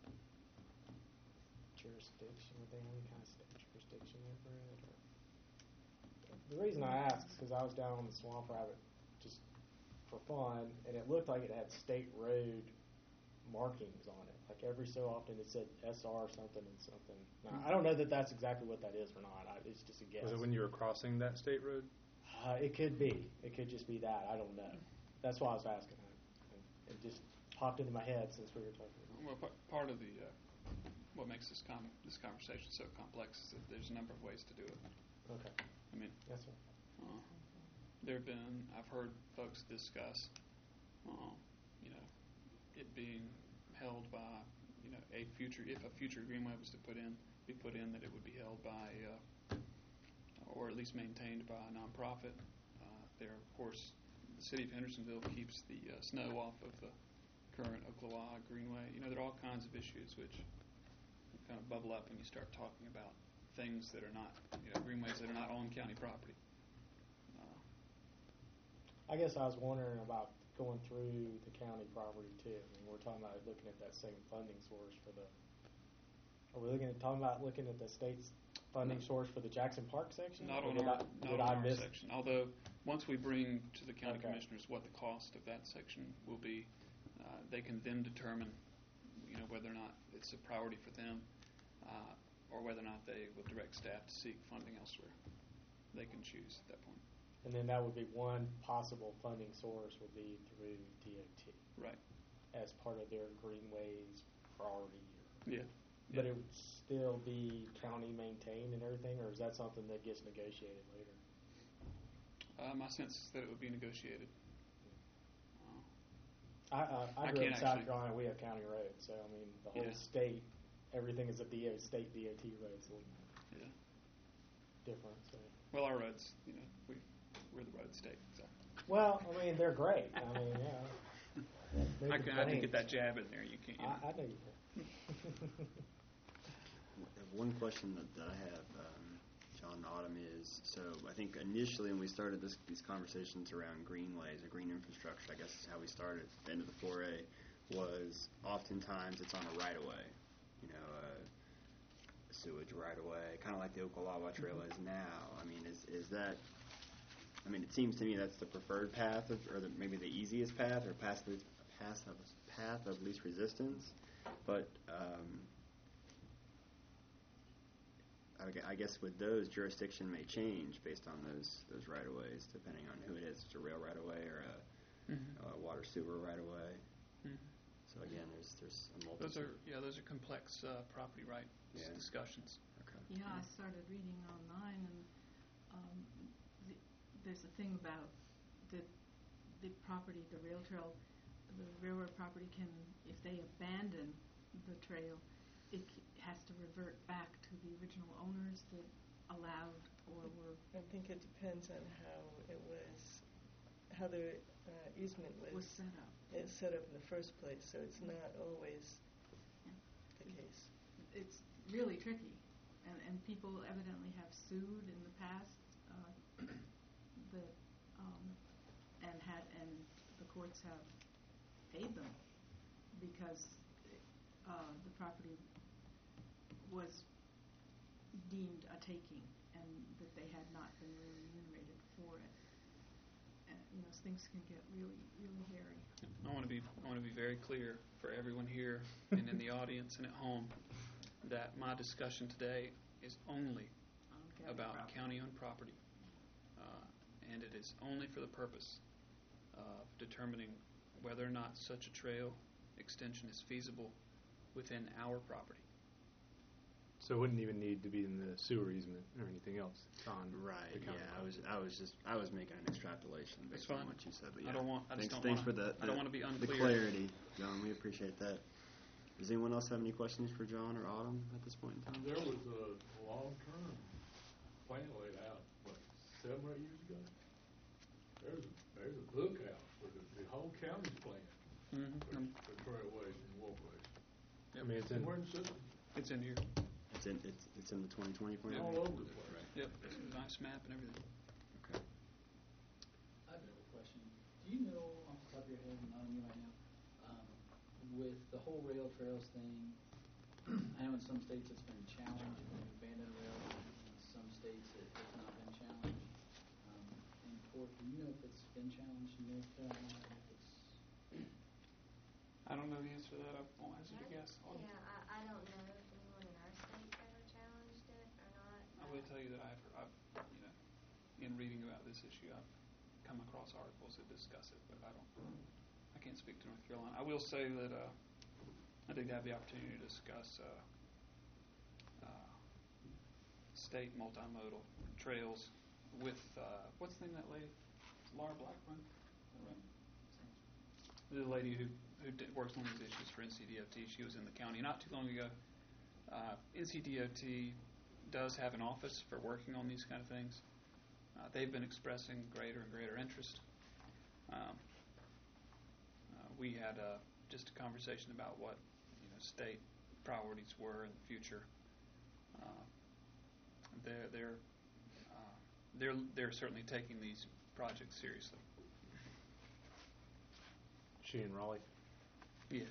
jurisdiction? Would they have any kind of state jurisdiction over it? Or? The reason I ask is because I was down on the Swamp Rabbit just for fun, and it looked like it had state road markings on it. Like every so often it said S R something and something. Now, I don't know that that's exactly what that is or not. I, it's just a guess. Was it when you were crossing that state road? Uh, it could be. It could just be that. I don't know. That's why I was asking. It, it just popped into my head since we were talking about it. Well, p- part of the uh, what makes this com- this conversation so complex is that there's a number of ways to do it. Okay. I mean, Yes, sir. uh, there have been, I've heard folks discuss, uh, you know, it being held by, you know, a future, if a future greenway was to put in, be put in, that it would be held by, uh, or at least maintained by a nonprofit. Uh, there, of course, the city of Hendersonville keeps the uh, snow off of the current Ocklawaha Greenway. You know, there are all kinds of issues which kind of bubble up when you start talking about things that are not, you know, greenways that are not on county property. Uh, I guess I was wondering about going through the county property too. I mean, we're talking about looking at that same funding source for the. Are we looking at talking about looking at the state's funding source for the Jackson Park section? Not Or on did our, I, not did on I our miss? section. Although, once we bring to the county Okay. commissioners what the cost of that section will be, uh, they can then determine, you know, whether or not it's a priority for them, uh, or whether or not they will direct staff to seek funding elsewhere. They can choose at that point. And then that would be one possible funding source would be through D O T Right. as part of their greenways priority year. Yeah. But Yeah. it would still be county maintained and everything, or is that something that gets negotiated later? Uh, my sense is that it would be negotiated. Uh, I, I, I I grew up in can't South actually- Carolina. We have county roads, so I mean the whole Yeah. state, everything is a D O, state D O T road, so yeah. different. So Well, our roads, you know, we we're the road state, so well, I mean they're great. I mean, yeah. No I can I can get that complaints. jab in there. You can't. You know. I, I know you can. One question that, that I have, um, John and Autumn, is, so I think initially when we started this, these conversations around greenways or green infrastructure, I guess is how we started, the end of the foray, was oftentimes it's on a right-of-way, you know, a sewage right-of-way, kind of like the Ocklawaha Trail is now. I mean, is is that, I mean, it seems to me that's the preferred path, of, or the, maybe the easiest path, or path of, path of, path of least resistance, but um, I gue- I guess with those, jurisdiction may change based on those those right-of-ways, depending on who it is. If it's a rail right-of-way or a, Mhm. a water sewer right-of-way. Mhm. So again, there's there's a multitude. Those are, yeah, those are complex uh, property right Yeah. discussions. Okay. Yeah, I started reading online, and um, the, there's a thing about the the property, the rail trail, the railroad property can, if they abandon the trail, it c- has to revert back to the original owners that allowed or were I think it depends on how it was, how the uh, easement was, was set up. is set up in the first place, so it's not always Yeah. the case. It's really tricky, and and people evidently have sued in the past, uh, the um, and had and the courts have paid them because uh, the property was deemed a taking and that they had not been remunerated for it. And, you know, things can get really, really hairy. I want to be I want to be very clear for everyone here and in the audience and at home that my discussion today is only on county about property. county-owned property, uh, and it is only for the purpose of determining whether or not such a trail extension is feasible within our property. So it wouldn't even need to be in the sewer easement or anything else on Right. the Yeah. county I property. was I was just I was making an extrapolation That's based on fine. what you said. But I yeah. don't want- I just thanks don't thanks wanna- for the, I don't the- wanna be the unclear. clarity, John. We appreciate that. Does anyone else have any questions for John or Autumn at this point in time? There was a long-term plan laid out, what, seven or eight years ago? There's, a there's a book out for the, the whole county's plan for, Mm-hmm. for trailways and walkways. I mean, it's in, Somewhere in the system, It's in here. It's in it's it's in the twenty twenty plan. all over the place. Right. Yep. It's a nice map and everything. Okay. I have another question. Do you know off the top of your head, not on you right now, um, with the whole rail trails thing, I know in some states it's been challenged when you abandon a rail line, in some states it has not been challenged. Um, in court, do you know if it's been challenged in North Carolina, if it's, I don't know the answer to that. I won't hazard a guess. Yeah, I, I don't know if anyone in our state's ever challenged it or not. I will tell you that I've, I've, you know, in reading about this issue, I've come across articles that discuss it, but I don't, I can't speak to North Carolina. I will say that uh, I did have the opportunity to discuss uh, uh, state multimodal trails with, uh, what's the name of that lady? Laura Blackburn? Is that right? The lady who, who did, works on these issues for N C D O T. She was in the county not too long ago. Uh, N C D O T does have an office for working on these kind of things. Uh, they've been expressing greater and greater interest. Um, uh, we had uh, just a conversation about what you know state priorities were in the future. Uh, they're they're uh, they're they're certainly taking these projects seriously. she in Raleigh. Yes.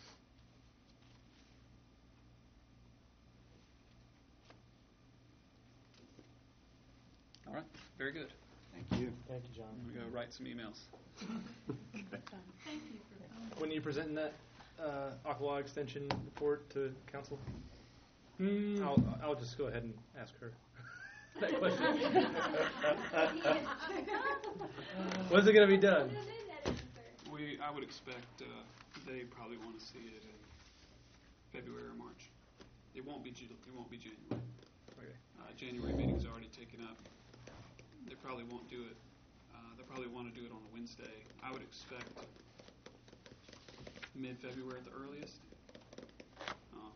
All right. Very good. Thank you. Thank you, John. I'm going to go write some emails. Thank you for coming. When are you presenting that uh, Aqua extension report to council? Hmm. I'll, I'll just go ahead and ask her that question. When's it going to be done? We, I would expect uh, they probably want to see it in February or March. It won't be. Ju- It won't be January. Okay. Uh, January meeting is already taken up. They probably won't do it. Uh, they probably want to do it on a Wednesday. I would expect mid-February at the earliest. Um,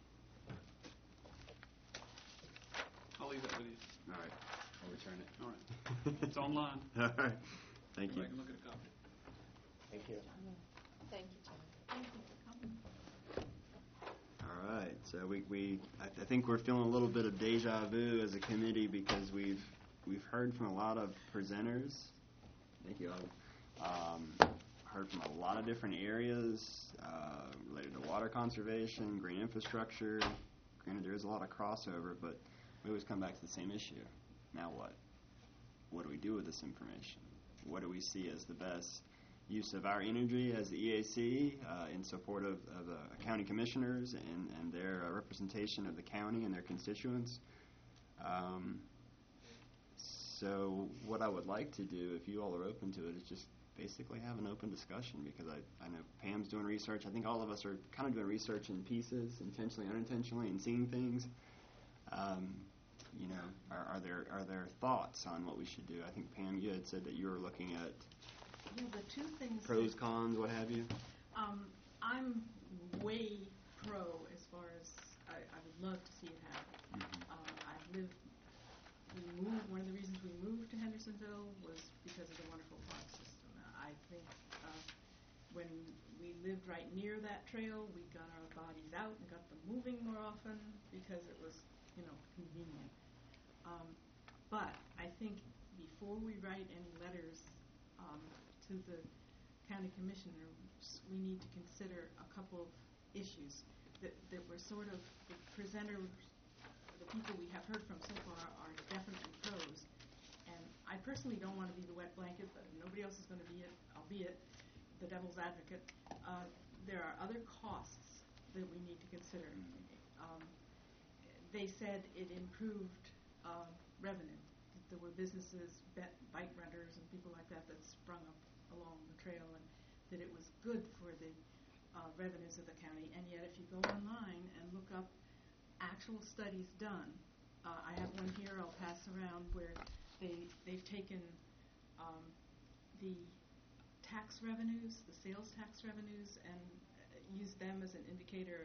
I'll leave that with you. All right. I'll return it. All right. It's online. All right. Thank you. Everybody can look at a copy. Thank you. Thank you, John. Thank you for coming. All right. So we, we I, I think we're feeling a little bit of deja vu as a committee because we've we've heard from a lot of presenters. Thank you all. Um, heard from a lot of different areas uh, related to water conservation, green infrastructure. Granted, there is a lot of crossover, but we always come back to the same issue. Now what? What do we do with this information? What do we see as the best use of our energy as the E A C uh, in support of, of the county commissioners and, and their uh, representation of the county and their constituents? Um, so what I would like to do, if you all are open to it, is just basically have an open discussion, because I, I know Pam's doing research. I think all of us are kind of doing research in pieces, intentionally, unintentionally, and seeing things. Um, you know, are, are there are there thoughts on what we should do? I think, Pam, you had said that you were looking at Yeah, the two things. pros, cons, what have you. Um, I'm way pro as far as I, I would love to see it happen. Mm-hmm. Um, I've lived, we moved, one of the reasons we moved to Hendersonville was because of the wonderful park system. Uh, I think uh, when we lived right near that trail, we got our bodies out and got them moving more often because it was, you know, convenient. Um, but I think before we write any letters um, to the county commissioners, we need to consider a couple of issues that, that were sort of the presenters, the people we have heard from so far are definitely pros. And I personally don't want to be the wet blanket, but if nobody else is going to be it, I'll be it, the devil's advocate. Uh, there are other costs that we need to consider. Um, they said it improved uh, revenue. There were businesses, bet, bike renters, and people like that that sprung up along the trail, and that it was good for the uh, revenues of the county. And yet, if you go online and look up actual studies done, uh, I have one here I'll pass around where they they've taken um, the tax revenues, the sales tax revenues, and uh, used them as an indicator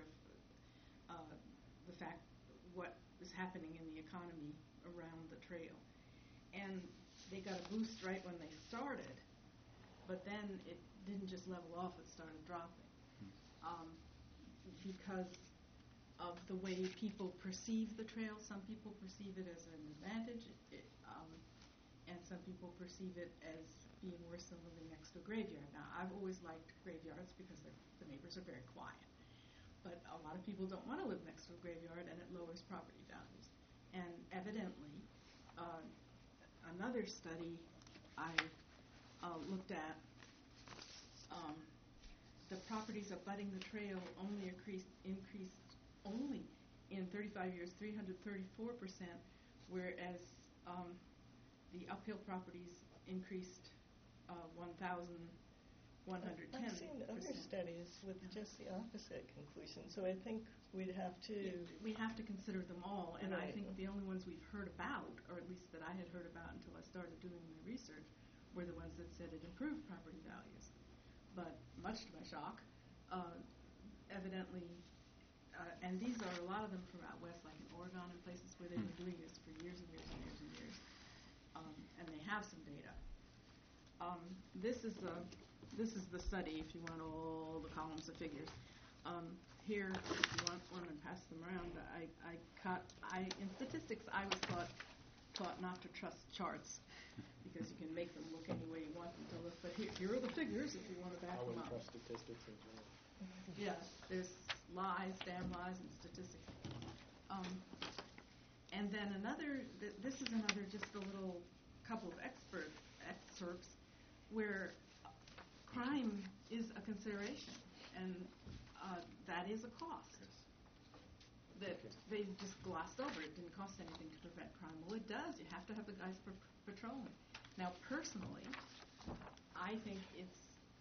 of uh, the fact what is happening in the economy around the trail. And they got a boost right when they started, but then it didn't just level off, it started dropping. Um, because of the way people perceive the trail. Some people perceive it as an advantage, it, um, and some people perceive it as being worse than living next to a graveyard. Now, I've always liked graveyards because the neighbors are very quiet. But a lot of people don't want to live next to a graveyard, and it lowers property values. And evidently, uh, another study I uh, looked at, um, the properties abutting the trail only increased, increased only in thirty-five years, three hundred thirty-four percent, whereas um, the uphill properties increased uh, one thousand one hundred ten percent. I've seen other studies with just the opposite conclusion, so I think we'd have to... Yeah, we have to consider them all, and right. I think the only ones we've heard about, or at least that I had heard about until I started doing my research, were the ones that said it improved property values. But much to my shock, uh, evidently, uh, and these are a lot of them from out west, like in Oregon and places where they've been doing this for years and years and years and years, um, and they have some data. Um, this is the this is the study. If you want all the columns of figures, um, here if you want one and pass them around. I I cut I in statistics I was taught taught not to trust charts because you can make them look any way you want them to look. But here here are the figures if you want to back I them wouldn't up. trust statistics in general. Yeah, there's lies, damn lies, and statistics. Um, and then another, th- this is another just a little couple of expert excerpts where crime is a consideration, and uh, that is a cost that they just glossed over. It didn't cost anything to prevent crime. Well, it does. You have to have the guys for patrolling. Now, personally, I think it's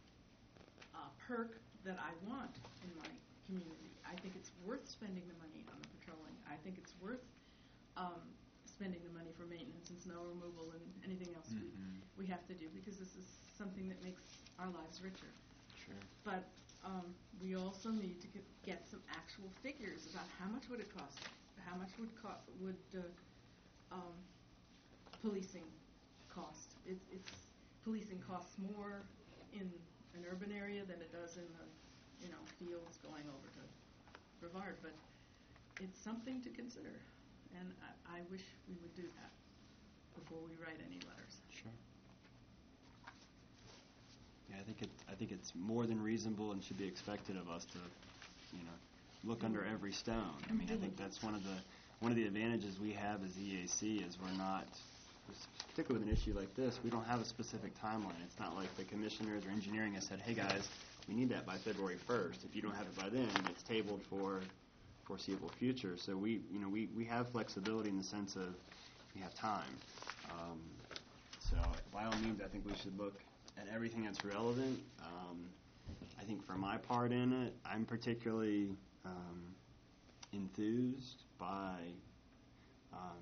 a perk that I want in my community. I think it's worth spending the money on the patrolling. I think it's worth um, spending the money for maintenance and snow removal and anything else Mm-hmm. we, we have to do, because this is something that makes our lives richer. Sure. But um, we also need to get, get some actual figures about how much would it cost, how much would co- would uh, um, policing cost. It's, it's policing costs more in an urban area than it does in the, you know, fields going over to Brevard, but it's something to consider, and I, I wish we would do that before we write any letters. Sure. Yeah, I think it. I think it's more than reasonable and should be expected of us to, you know, look under every stone. I mean, I think that's one of the one of the advantages we have as E A C is we're not, particularly with an issue like this, we don't have a specific timeline. It's not like the commissioners or engineering has said, hey guys, we need that by February first. If you don't have it by then, it's tabled for foreseeable future. So we, you know, we, we have flexibility in the sense of we have time. Um, so by all means, I think we should look at everything that's relevant. Um, I think for my part in it, I'm particularly um, enthused by. Um,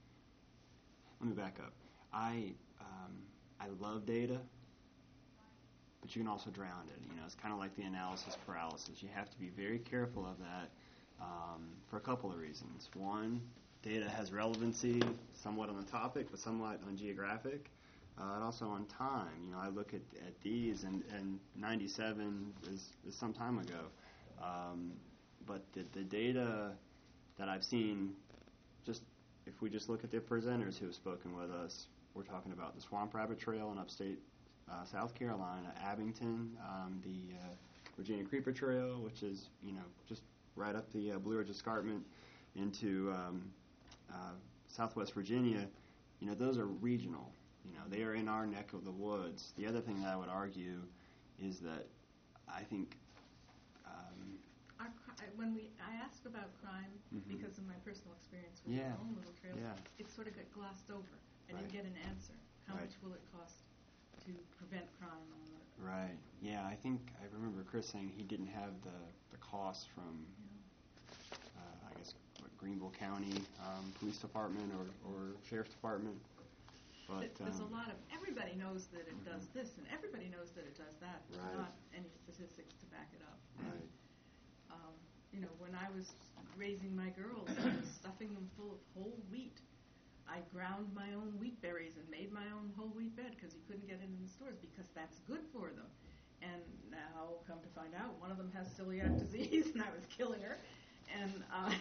let me back up. I um, I love data, but you can also drown it. You know, it's kind of like the analysis paralysis. You have to be very careful of that um, for a couple of reasons. One, data has relevancy somewhat on the topic, but somewhat on geographic, uh, and also on time. You know, I look at, at these, and, and ninety-seven is, is some time ago. Um, but the, the data that I've seen, just if we just look at the presenters who have spoken with us, we're talking about the Swamp Rabbit Trail in upstate uh, South Carolina, Abington, um, the uh, Virginia Creeper Trail, which is, you know, just right up the uh, Blue Ridge Escarpment into um, uh, Southwest Virginia. You know, those are regional. You know, they are in our neck of the woods. The other thing that I would argue is that I think um, Our, cri- when we, I asked about crime Mhm. because of my personal experience with Yeah. my own little trails. Yeah. It sort of got glossed over. I Right. didn't get an answer. How Right. much will it cost to prevent crime on the? right. Yeah, I think I remember Chris saying he didn't have the the cost from You know, uh, I guess what, Greenville County um, Police Department or, or Sheriff's Department. But Th- There's um, a lot of, everybody knows that it does Mhm. this, and everybody knows that it does that. There's Right. not any statistics to back it up. right. Um, you know, when I was raising my girls, I was stuffing them full of whole wheat. I ground my own wheat berries and made my own whole wheat bread because you couldn't get it in the stores because that's good for them. And now, come to find out, one of them has celiac disease, and I was killing her. And uh,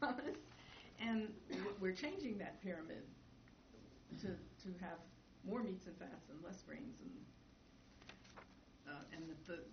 and w- we're changing that pyramid to to have more meats and fats and less grains and uh, and the, the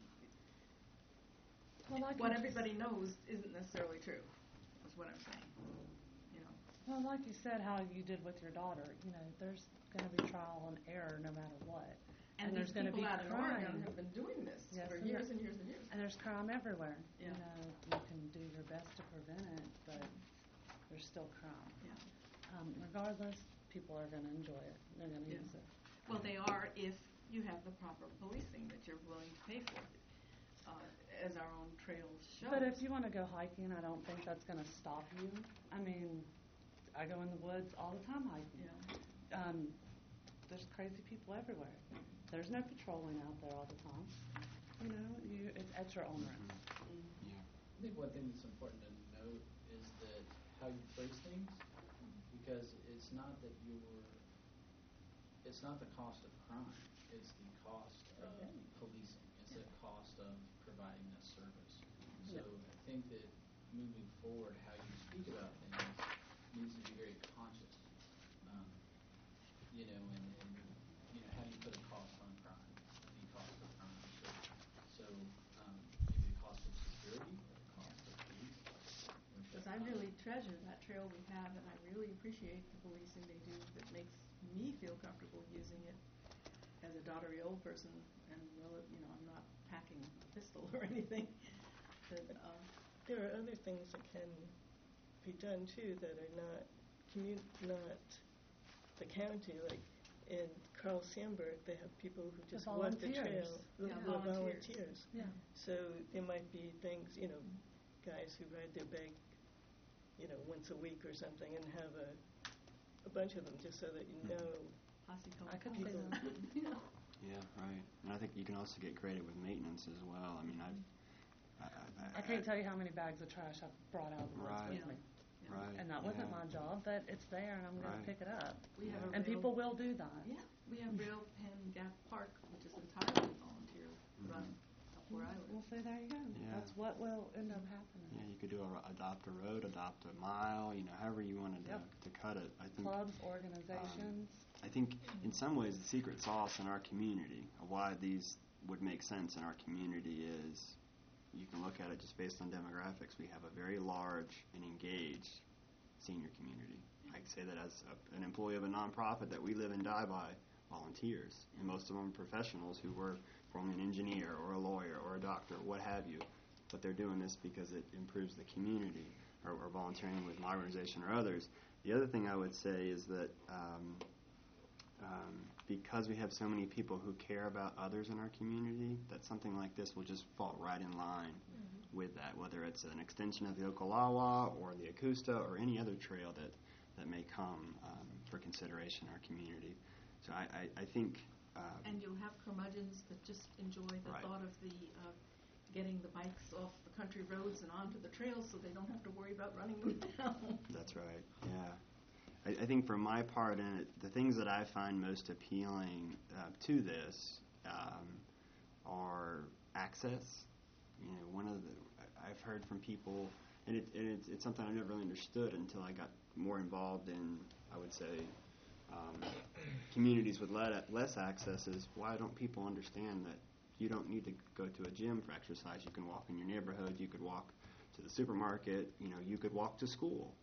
Well, like what you- everybody knows isn't necessarily true. Is what I'm saying. You know. Well, like you said, how you did with your daughter, you know, there's going to be trial and error no matter what. And, there's these going to people be out in crime. Oregon have been doing this Yes, for and years that- and years and years. And there's crime everywhere. Yeah. You know, you can do your best to prevent it, but there's still crime. Yeah. Um, regardless, people are going to enjoy it. They're going to Yeah. use it. Well, they are if you have the proper policing that you're willing to pay for, uh, as our own trails show. But if you want to go hiking, I don't think that's going to stop you. I mean, I go in the woods all the time hiking. Yeah. Um, there's crazy people everywhere. There's no patrolling out there all the time. You know, you it's at your own risk. Yeah. I think one thing that's important to note is that how you phrase things, because it's not that you're, it's not the cost of crime, it's the cost of policing, it's the cost of providing that service. So I think that moving forward, how you speak about things needs to be very conscious. Um, you know, and, and you know, how do you put a cost on crime, the cost of crime? So, so um, maybe the cost of security or the cost of peace. Because I really treasure that trail we have, and I really appreciate the policing they do that makes me feel comfortable using it as a daughtery old person. And well, you know, I'm not packing a pistol or anything. But, um, There are other things that can be done too that are not commun- not the county. Like in Carl Sandburg, they have people who The just walk the volunteers. trail. Yeah, who are volunteers. volunteers. Yeah. So there might be things, you know, guys who ride their bike, you know, once a week or something, and have a a bunch of them just so that you know. posse I could see People- that. Yeah. Yeah, right. And I think you can also get creative with maintenance as well. I mean, I've I, I, I can't tell you how many bags of trash I've brought out of the woods Right. with me. Yeah. Right. And that wasn't yeah. my job, but it's there and I'm going Right. to pick it up. We have a And real, people will do that. Yeah, we have Rail Pen Gap Park, which is entirely volunteer run up where I Well, live. see, there you go. Yeah. That's what will end up happening. Yeah, you could do a, adopt a road, adopt a mile, you know, however you wanted to, Yep. to cut it. I think Clubs, organizations. I think in some ways the secret sauce in our community of why these would make sense in our community is you can look at it just based on demographics. We have a very large and engaged senior community. I say that as a, an employee of a nonprofit that we live and die by volunteers, and most of them are professionals who were formerly an engineer or a lawyer or a doctor, what have you. But they're doing this because it improves the community, or, or volunteering with my organization or others. The other thing I would say is that um, um, because we have so many people who care about others in our community, that something like this will just fall right in line mm-hmm. with that, whether it's an extension of the Okalawa or the Akusta or any other trail that, that may come um, for consideration in our community. So I, I, I think... Um, and you'll have curmudgeons that just enjoy the right. thought of the uh, getting the bikes off the country roads and onto the trails so they don't have to worry about running them down. That's right, yeah. I, I think for my part in it, the things that I find most appealing uh, to this um, are access. You know, one of the I've heard from people, and, it, and it's, it's something I never really understood until I got more involved in, I would say, um, communities with le- less access. Is why don't people understand that you don't need to go to a gym for exercise? You can walk in your neighborhood. You could walk to the supermarket. You know, you could walk to school.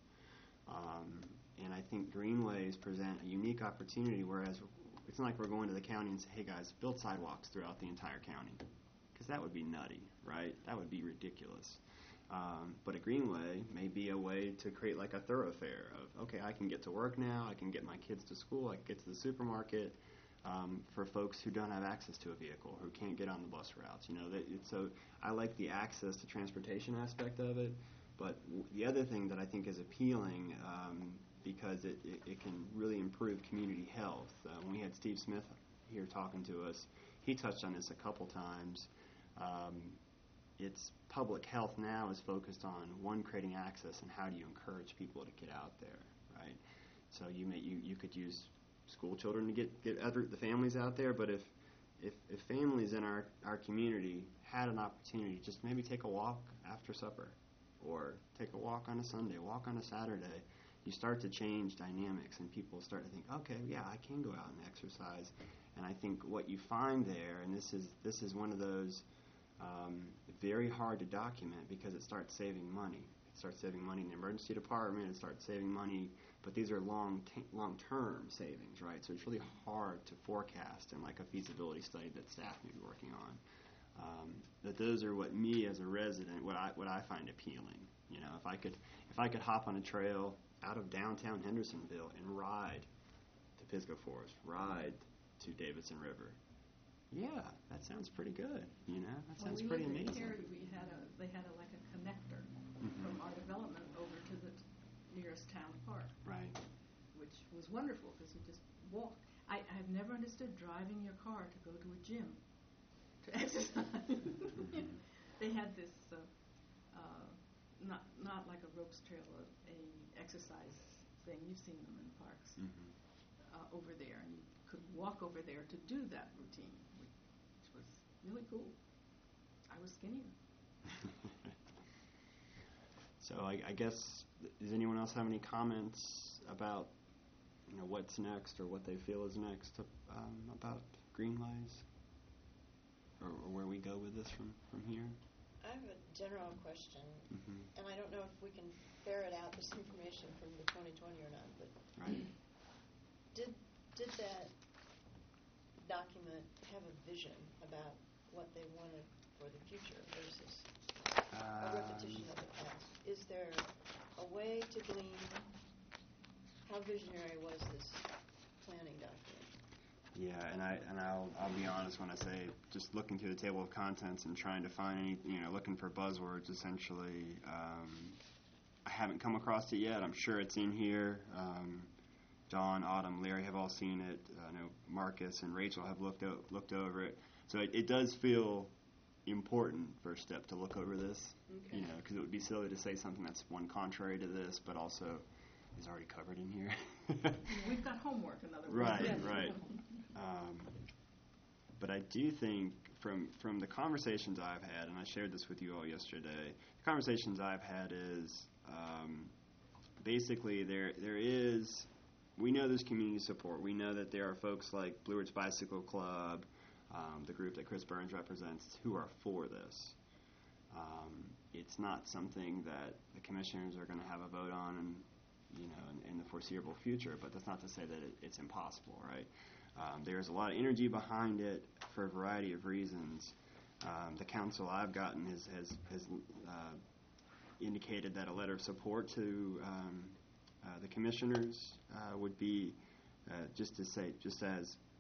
Um, And I think greenways present a unique opportunity, whereas it's not like we're going to the county and say, hey, guys, build sidewalks throughout the entire county, because that would be nutty, right? That would be ridiculous. Um, but a greenway may be a way to create like a thoroughfare of, okay, I can get to work now, I can get my kids to school, I can get to the supermarket, um, for folks who don't have access to a vehicle, who can't get on the bus routes. You know, that it's, so I like the access to transportation aspect of it, but w- the other thing that I think is appealing, um, because it, it, it can really improve community health. Uh, when we had Steve Smith here talking to us, he touched on this a couple times. Um, it's public health now is focused on, one, creating access, and how do you encourage people to get out there, right? So you may you, you could use school children to get, get other the families out there, but if, if if families in our, our community had an opportunity, just maybe take a walk after supper, or take a walk on a Sunday, walk on a Saturday, you start to change dynamics, and people start to think, okay, yeah, I can go out and exercise. And I think what you find there, and this is this is one of those um, very hard to document, because it starts saving money. It starts saving money in the emergency department. It starts saving money, but these are long t- long-term savings, right? So it's really hard to forecast in like a feasibility study that staff may be working on. Um, but those are what me as a resident, what I what I find appealing. You know, if I could if I could hop on a trail out of downtown Hendersonville and ride to Pisgah Forest, ride to Davidson River. Yeah, that sounds pretty good. You know, that sounds pretty amazing. When we lived in Cary, we had a they had a, like a connector mm-hmm. from our development over to the t- nearest town park. Right. Which was wonderful, because you just walk. I have never understood driving your car to go to a gym to exercise. Mm-hmm. They had this. Uh, uh, Not not like a ropes trail, a, a exercise thing. You've seen them in parks mm-hmm. uh, over there, and you could walk over there to do that routine, which was really cool. I was skinnier. So I, I guess, does anyone else have any comments about, you know, what's next or what they feel is next um, about greenways, or, or where we go with this from, from here? I have a general question, mm-hmm. and I don't know if we can ferret out this information from the twenty twenty or not, but right. did did that document have a vision about what they wanted for the future versus um, a repetition of the past? Is there a way to glean how visionary was this planning document? Yeah, and I and I'll I'll be honest when I say just looking through the table of contents and trying to find any, you know, looking for buzzwords. Essentially, um, I haven't come across it yet. I'm sure it's in here. Um, Dawn, Autumn, Larry have all seen it. I know Marcus and Rachel have looked o- looked over it. So it, it does feel important, first step, to look over this. Okay. You know, because it would be silly to say something that's one contrary to this, but also is already covered in here. We've got homework, in other words. Right, Yes. right. Um, but I do think from from the conversations I've had, and I shared this with you all yesterday, the conversations I've had is um, basically there there is, we know there's community support. We know that there are folks like Blue Ridge Bicycle Club, um, the group that Chris Burns represents, who are for this. Um, it's not something that the commissioners are going to have a vote on, and you know, in, in the foreseeable future. But that's not to say that it, it's impossible, right? Um, there's a lot of energy behind it for a variety of reasons. Um, the counsel I've gotten has has, has uh, indicated that a letter of support to um, uh, the commissioners uh, would be uh, just to say, just as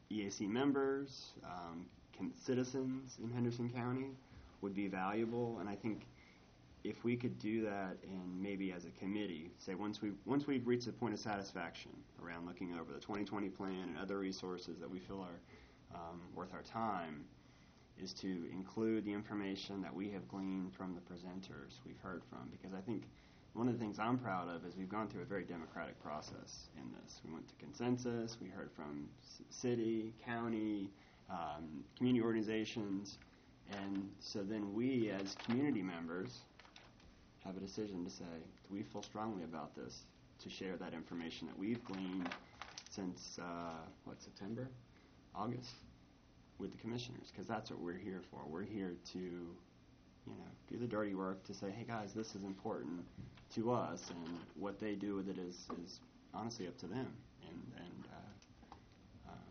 E A C members, um, can, citizens in Henderson County would be valuable, and I think if we could do that, and maybe as a committee, say once we once we've reached a point of satisfaction around looking over the twenty twenty plan and other resources that we feel are um, worth our time, is to include the information that we have gleaned from the presenters we've heard from, because I think one of the things I'm proud of is we've gone through a very democratic process in this. We went to consensus, we heard from c- city, county, um, community organizations, and so then we as community members have a decision to say, do we feel strongly about this, to share that information that we've gleaned since, uh, what, September, August, with the commissioners, because that's what we're here for. We're here to, you know, do the dirty work to say, hey guys, this is important to us, and what they do with it is, is honestly up to them. And and uh, um,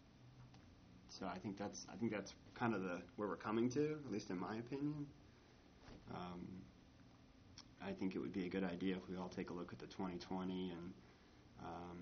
so I think that's I think that's kind of the where we're coming to, at least in my opinion. Um, I think it would be a good idea if we all take a look at the twenty twenty and um,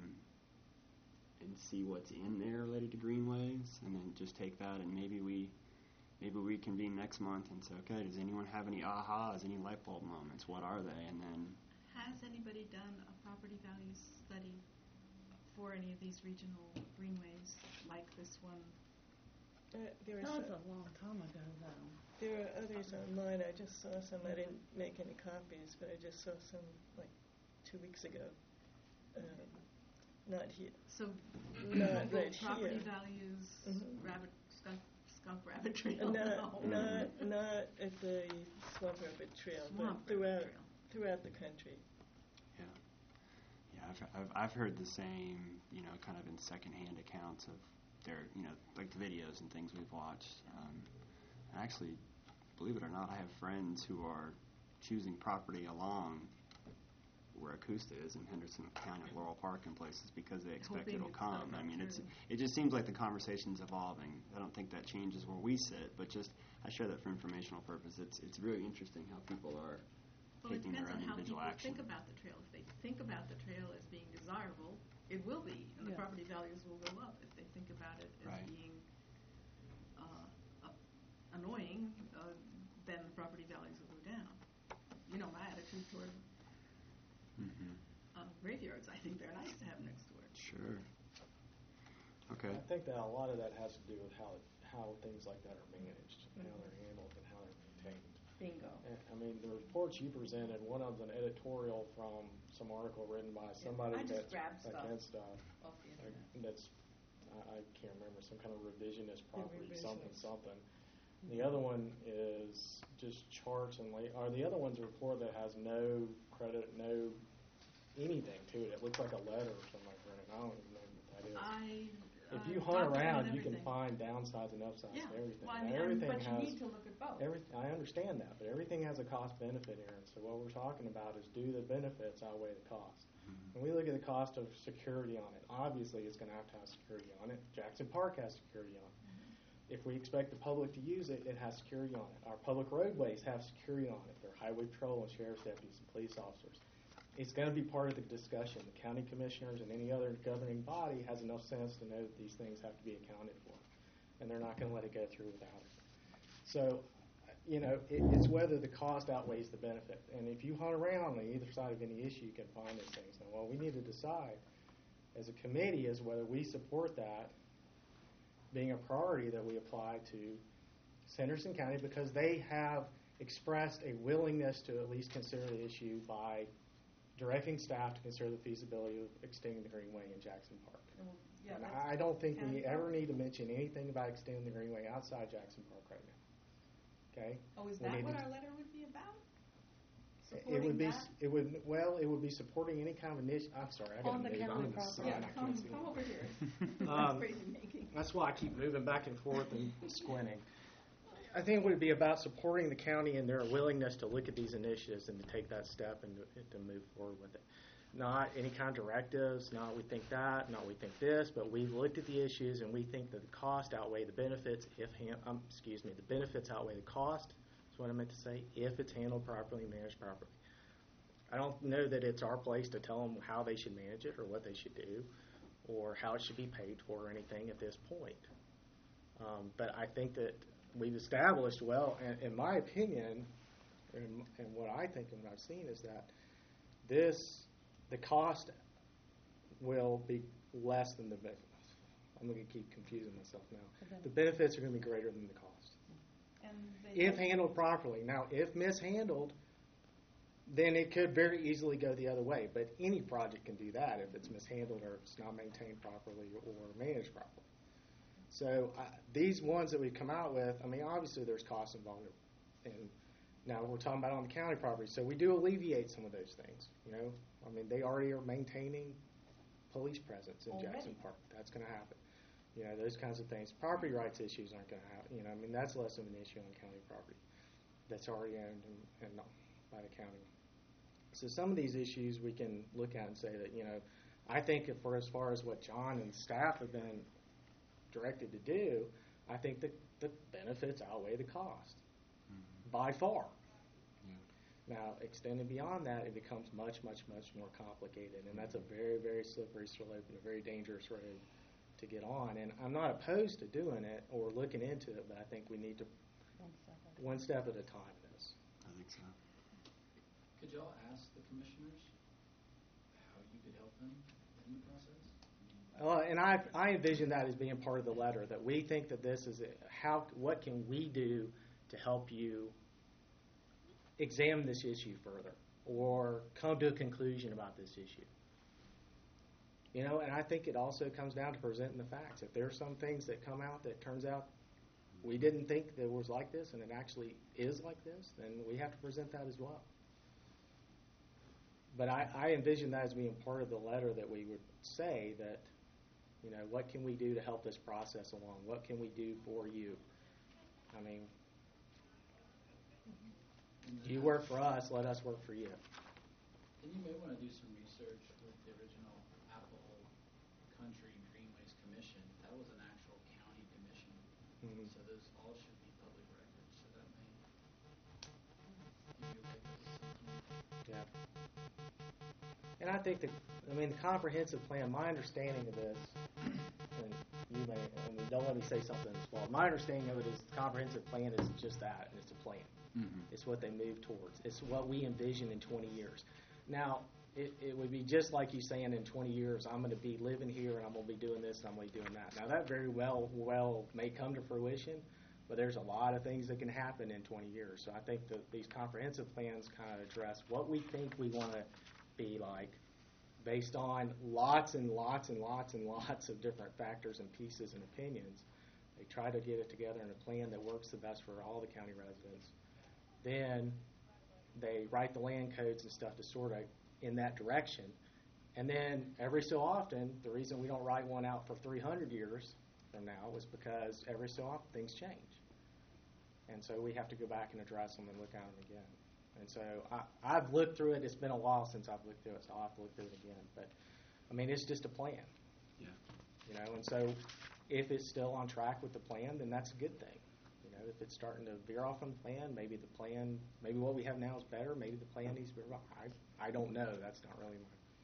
and see what's in there related to greenways, and then just take that and maybe we maybe we reconvene next month and say, okay, does anyone have any ahas, any light bulb moments? What are they? And then has anybody done a property value study for any of these regional greenways like this one? Uh, there, That are was some, a long time ago, though. there are others online. I just saw some. I didn't make any copies, but I just saw some like two weeks ago. Um, not here. So Not Google right property here. values, Mhm. rabbit, skunk, skunk rabbit trail. Uh, no. Not, not, not at the Swamp Rabbit Trail, Swamp but throughout, Rabbit Trail. throughout the country. yeah, yeah, I've, I've I've heard the same, you know, kind of in secondhand accounts of their, you know, like the videos and things we've watched. Um, and actually, believe it or not, I have friends who are choosing property along where Acosta is in Henderson County, Laurel Park, and places because they expect Hoping it'll it's come. not I mean, it's true. it just seems like the conversation's evolving. I don't think that changes where we sit, but just I share that for informational purpose. It's it's really interesting how people are Well, it taking their depends own on how individual people action. think about the trail. If they think about the trail as being desirable, it will be, and the Yeah. property values will go up. If they think about it as Right. being uh, uh, annoying, uh, then the property values will go down. You know, my attitude toward Mm-hmm. uh, graveyards, I think they're nice to have next door. Sure. Okay. I think that a lot of that has to do with how how things like that are managed, and how they're handled, and how they're maintained. Bingo. And, I mean, the reports you presented, one of them's an editorial from some article written by somebody I just that's grabbed stuff against stuff. off the Like, internet. that's, I, I can't remember, some kind of revisionist property, something, revisionist. something. The other one is just charts and lay, or the other one's a report that has no credit, no anything to it. It looks like a letter or something like that. I don't even know what that is. I, If uh, you hunt documented around, you can everything. find downsides and upsides Yeah. to everything. Well, I And mean, I'm- everything but you has need to look at both. every. I understand that, but everything has a cost benefit here. And so what we're talking about is, do the benefits outweigh the cost? When we look at the cost of security on it, obviously it's going to have to have security on it. Jackson Park has security on it. If we expect the public to use it, it has security on it. Our public roadways have security on it. They're highway patrol and sheriff's deputies and police officers. It's going to be part of the discussion. The county commissioners and any other governing body has enough sense to know that these things have to be accounted for, and they're not going to let it go through without it. So, you know, it, it's whether the cost outweighs the benefit. And if you hunt around on either side of any issue, you can find those things. Now, what we need to decide as a committee is whether we support that being a priority that we apply to Henderson County, because they have expressed a willingness to at least consider the issue by directing staff to consider the feasibility of extending the Greenway in Jackson Park. Well, yeah, And that's I don't think county we ever property. need to mention anything about extending the Greenway outside Jackson Park right now. Okay? Oh, is We that need what to- our letter would be about? It would be, Supporting s- that? it would, well, it would be supporting any kind of initiative. I'm sorry, I got On to the move. I'm county in the property. sun. Yeah, I can't come, see. come over here. Um, Crazy making. That's why I keep moving back and forth and squinting. I think it would be about supporting the county and their willingness to look at these initiatives and to take that step and to, to move forward with it. Not any kind of directives, not we think that, not we think this, but we've looked at the issues and we think that the cost outweigh the benefits if, han- um, excuse me, the benefits outweigh the cost, is what I meant to say, if it's handled properly, managed properly. I don't know that it's our place to tell them how they should manage it or what they should do or how it should be paid for or anything at this point. Um, but I think that we've established, well, in, in my opinion, and, and what I think and what I've seen is that this, the cost will be less than the benefits. I'm going to keep confusing myself now. The benefits are going to be greater than the cost. And they If handled properly. Now, if mishandled, then it could very easily go the other way. But any project can do that if it's mishandled or if it's not maintained properly or managed properly. So uh, these ones that we've come out with, I mean, obviously there's costs involved. And now we're talking about on the county property. So we do alleviate some of those things. You know, I mean, they already are maintaining police presence in Already. Jackson Park. That's going to happen. You know, those kinds of things. Property rights issues aren't going to happen. You know, I mean, that's less of an issue on county property that's already owned and, and not by the county. So some of these issues we can look at and say that, you know, I think if for as far as what John and staff have been directed to do, I think that the benefits outweigh the cost mm-hmm. by far. Yeah. Now, extending beyond that, it becomes much, much, much more complicated, and that's a very, very slippery slope and a very dangerous road to get on. And I'm not opposed to doing it or looking into it, but I think we need to One step at a one step at a time in this. I think so. Could y'all ask the commissioners how you could help them in the process? Uh, and I, I envision that as being part of the letter, that we think that this is a, how, what can we do to help you examine this issue further or come to a conclusion about this issue. You know, and I think it also comes down to presenting the facts. If there are some things that come out that turns out we didn't think that it was like this and it actually is like this, then we have to present that as well. But I, I envision that as being part of the letter that we would say that, you know, what can we do to help this process along? What can we do for you? I mean, you work for us, let us work for you. And you may want to do some research with the original Apple Country Greenways Commission. That was an actual county commission. Mm-hmm. So those all should be public records. So that may give you a leg up. Yeah. And I think that, I mean, the comprehensive plan, my understanding of this, and you may, I mean, don't let me say something that's false. My understanding of it is the comprehensive plan is just that, and it's a plan. Mm-hmm. It's what they move towards. It's what we envision in twenty years. Now, it, it would be just like you saying in twenty years, I'm going to be living here, and I'm going to be doing this, and I'm going to be doing that. Now, that very well well may come to fruition, but there's a lot of things that can happen in twenty years. So I think that these comprehensive plans kind of address what we think we want to be like based on lots and lots and lots and lots of different factors and pieces and opinions. They try to get it together in a plan that works the best for all the county residents. Then they write the land codes and stuff to sort of in that direction. And then every so often, the reason we don't write one out for three hundred years from now was because every so often things change. And so we have to go back and address them and look at them again. And so I, I've looked through it. It's been a while since I've looked through it, so I'll have to look through it again. But, I mean, it's just a plan. Yeah. You know, and so if it's still on track with the plan, then that's a good thing. You know, if it's starting to veer off on the plan, maybe the plan, maybe what we have now is better. Maybe the plan needs to be wrong. I, I don't know. That's not really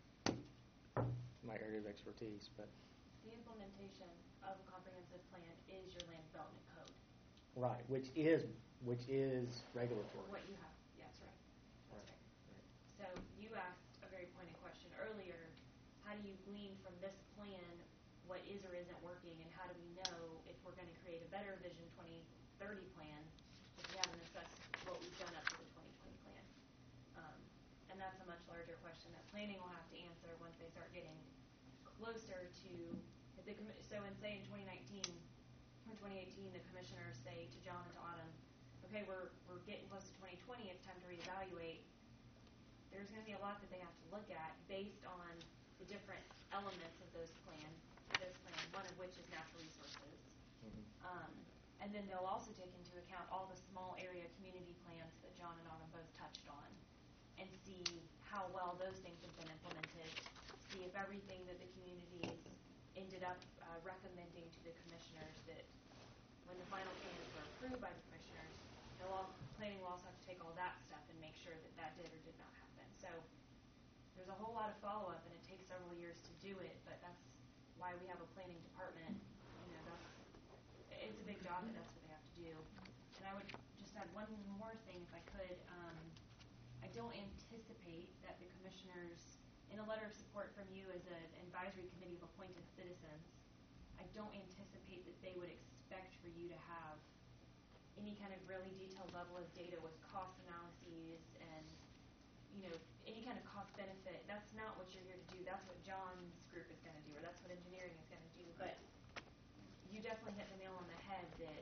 my my area of expertise. But the implementation of a comprehensive plan is your land development code. Right, which is which is regulatory. What you have. That's right. That's right. right. So you asked a very pointed question earlier. How do you glean from this plan what is or isn't working, and how do we know if we're going to create a better Vision twenty thirty plan if we haven't assessed what we've done up to the twenty twenty plan? Um, and that's a much larger question that planning will have to answer once they start getting closer to the commi- so in say in twenty nineteen or twenty eighteen, the commissioners say to John and to Autumn, okay, we're we're getting close to twenty twenty, it's time to reevaluate. There's going to be a lot that they have to look at based on the different elements of those plans, this plan, one of which is natural resources. Mm-hmm. Um, and then they'll also take into account all the small area community plans that John and Autumn both touched on and see how well those things have been implemented, see if everything that the communities ended up uh, recommending to the commissioners, that when the final plans were approved by the commissioners, the law, planning will also have to take all that stuff and make sure that that did or did not happen. So there's a whole lot of follow-up, and it takes several years to do it, but that's why we have a planning department. You know, that's, it's a big job, but that's what they have to do. And I would just add one more thing, if I could. Um, I don't anticipate that the commissioners, in a letter of support from you as an advisory committee of appointed citizens, I don't anticipate that they would expect for you to have any kind of really detailed level of data with cost analyses and, you know, any kind of cost benefit. That's not what you're here to do. That's what John's group is going to do, or that's what engineering is going to do. But you definitely hit the nail on the head that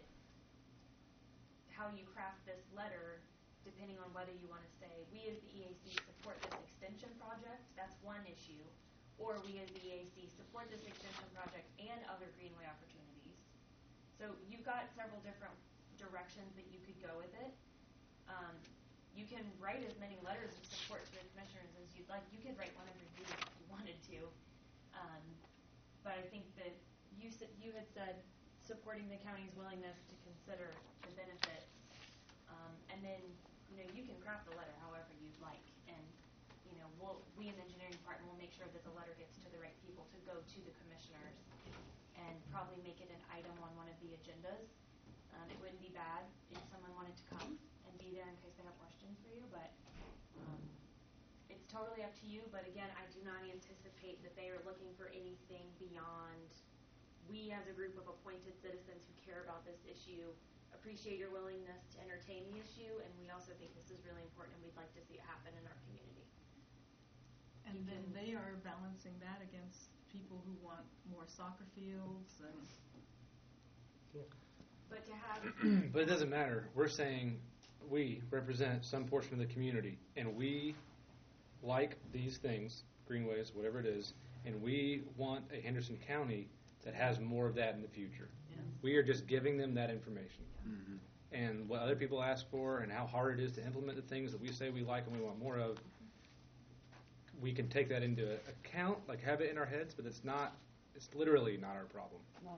how you craft this letter, depending on whether you want to say, we as the E A C support this extension project, that's one issue, or we as the E A C support this extension project and other greenway opportunities. So you've got several different directions that you could go with it. Um, you can write as many letters of support to the commissioners as you'd like. You could write one every week if you wanted to. Um, but I think that you said, you had said supporting the county's willingness to consider the benefits. Um, and then, you know, you can craft the letter however you'd like. And, you know, we'll, we in the engineering department will make sure that the letter gets to the right people to go to the commissioners and probably make it an item on one of the agendas. Um, it wouldn't be bad if someone wanted to come and be there in case they have questions for you, but um, it's totally up to you. But again, I do not anticipate that they are looking for anything beyond we as a group of appointed citizens who care about this issue appreciate your willingness to entertain the issue, and we also think this is really important and we'd like to see it happen in our community. And you then they are balancing that against people who want more soccer fields and... Yeah. But to have... But it doesn't matter. We're saying we represent some portion of the community, and we like these things, greenways, whatever it is, and we want a Henderson County that has more of that in the future. Yes. We are just giving them that information. Mm-hmm. And what other people ask for and how hard it is to implement the things that we say we like and we want more of, we can take that into account, like have it in our heads, but it's not, it's literally not our problem.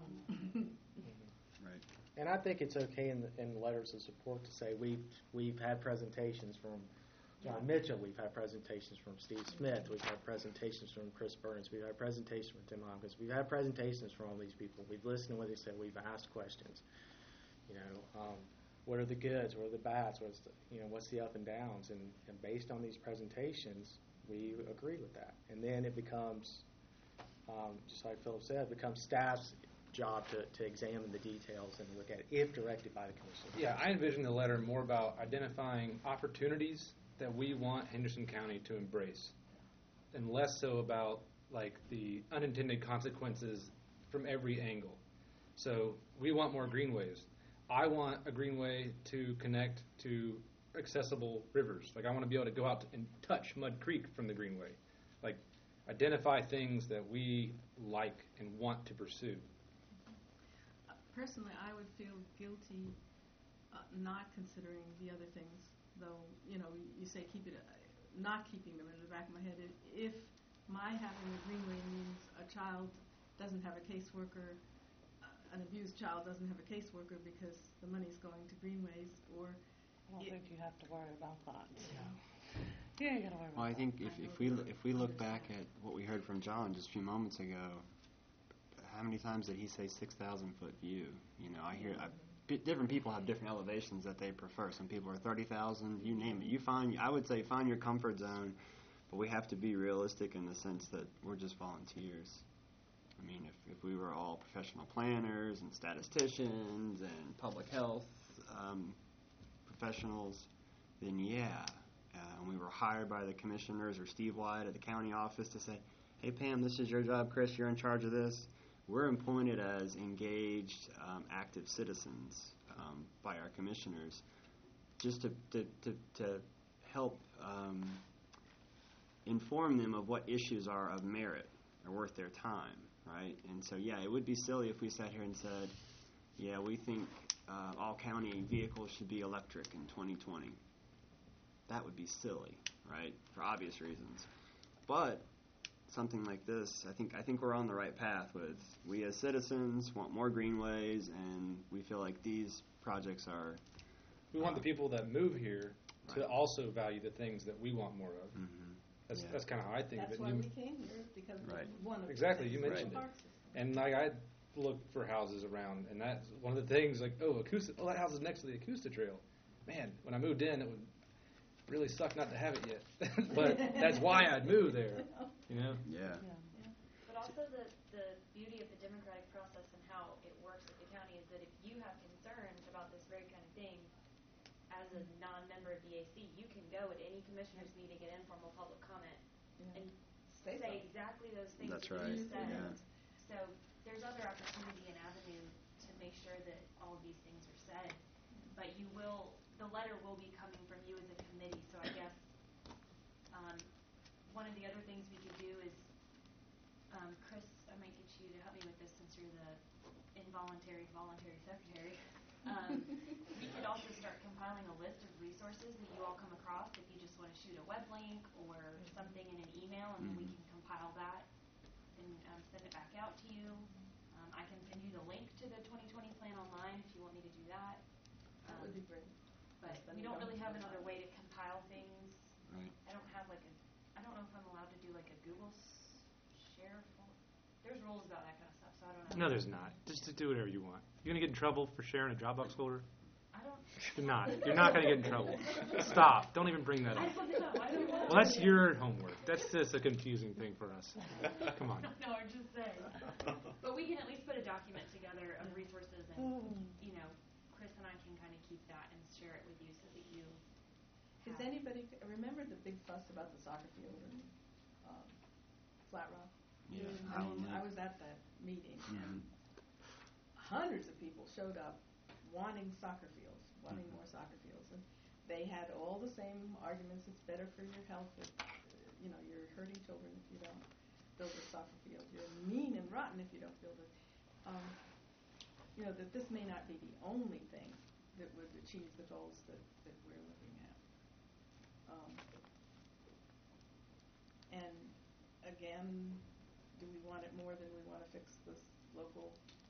Right. And I think it's okay in, the, in letters of support to say we've we've had presentations from John Mitchell, we've had presentations from Steve Smith, we've had presentations from Chris Burns, we've had presentations from Tim Hopkins, we've had presentations from all these people. We've listened to what they said, we've asked questions. You know, um, what are the goods, what are the bads, what's the, you know, what's the up and downs, and, and based on these presentations, we agree with that. And then it becomes, um, just like Philip said, it becomes staff's job to, to examine the details and look at it if directed by the commission. Yeah, I envision the letter more about identifying opportunities that we want Henderson County to embrace, and less so about like the unintended consequences from every angle. So we want more greenways. I want a greenway to connect to accessible rivers. Like I want to be able to go out and touch Mud Creek from the greenway. Like identify things that we like and want to pursue. Personally, I would feel guilty uh, not considering the other things, though, you know, you say keep it, uh, not keeping them in the back of my head. If my having a greenway means a child doesn't have a caseworker, uh, an abused child doesn't have a caseworker because the money's going to greenways, or... I don't it, think you have to worry about that. Yeah. You ain't got to worry about Well, I that. think if, if we if we look back at what we heard from John just a few moments ago, how many times did he say six thousand foot view? You know, I hear I, p- different people have different elevations that they prefer. Some people are thirty thousand. You name it. You find. I would say find your comfort zone, but we have to be realistic in the sense that we're just volunteers. I mean, if if we were all professional planners and statisticians and public health um, professionals, then yeah. Uh, and we were hired by the commissioners or Steve White at the county office to say, hey, Pam, this is your job. Chris, you're in charge of this. We're appointed as engaged, um, active citizens um, by our commissioners just to, to, to, to help um, inform them of what issues are of merit or worth their time, right? And so, yeah, it would be silly if we sat here and said, yeah, we think uh, all county vehicles should be electric in twenty twenty. That would be silly, right, for obvious reasons. But something like this, I think I think we're on the right path with we as citizens want more greenways, and we feel like these projects are... We want uh, the people that move here to right. also value the things that we want more of. Mm-hmm. That's yeah. that's kind of how I think That's of it. why you, we came here, because right. we wanted exactly, to you fix mentioned the it. park system. And like I looked for houses around, and that's one of the things. Like, oh, Acoustic, oh, that house is next to the Acoustic Trail. Man, when I moved in, it would really suck not to have it yet. But that's why I'd move there. You know? Yeah. Yeah. But also the, the beauty of the democratic process and how it works at the county is that if you have concerns about this very kind of thing, as a non-member of D A C, you can go at any commissioners meeting at informal public comment Yeah. and Say say so. exactly those things That's that right, you just said. yeah. So there's other opportunity and avenue to make sure that all of these things are said. But you will, the letter will be coming from you as a committee. So I guess um, one of the other things we could do is, um, Chris, I might get you to help me with this since you're the involuntary voluntary secretary. Um, we could also start compiling a list of resources that you all come across if you just want to shoot a web link or something in an email, and then we can compile that and um, send it back out to you. Um, I can send you the link to the twenty twenty plan online if you want me to do that. That would be great. But Yes, then we we don't don't really have have to another find way to compile things. Right. I don't have like a, I don't know if I'm allowed to do like a Google s- share folder. There's rules about that kind of stuff, so I don't know. No, there's not. Just to do whatever you want. You're gonna get in trouble for sharing a Dropbox folder. I don't. You're not. You're not gonna get in trouble. Stop. Don't even bring that I up. don't know. I don't know. Well, that's your homework. That's just a confusing thing for us. Come on. No, I'm just saying. But we can at least put a document together of resources, and you know, Chris and I can kind of keep that and share it with you so that you. Does have- anybody remember the big fuss about the soccer field in um, Flat Rock? Yeah. I mean, I was at that meeting, and hundreds of people showed up wanting soccer fields, wanting more soccer fields, and they had all the same arguments. It's better for your health. If, uh, you know, you're hurting children if you don't build a soccer field. You're mean and rotten if you don't build it. Um, you know, that this may not be the only thing that would achieve the goals that, that we're looking at. Um, and again, do we want it more than we want to fix this local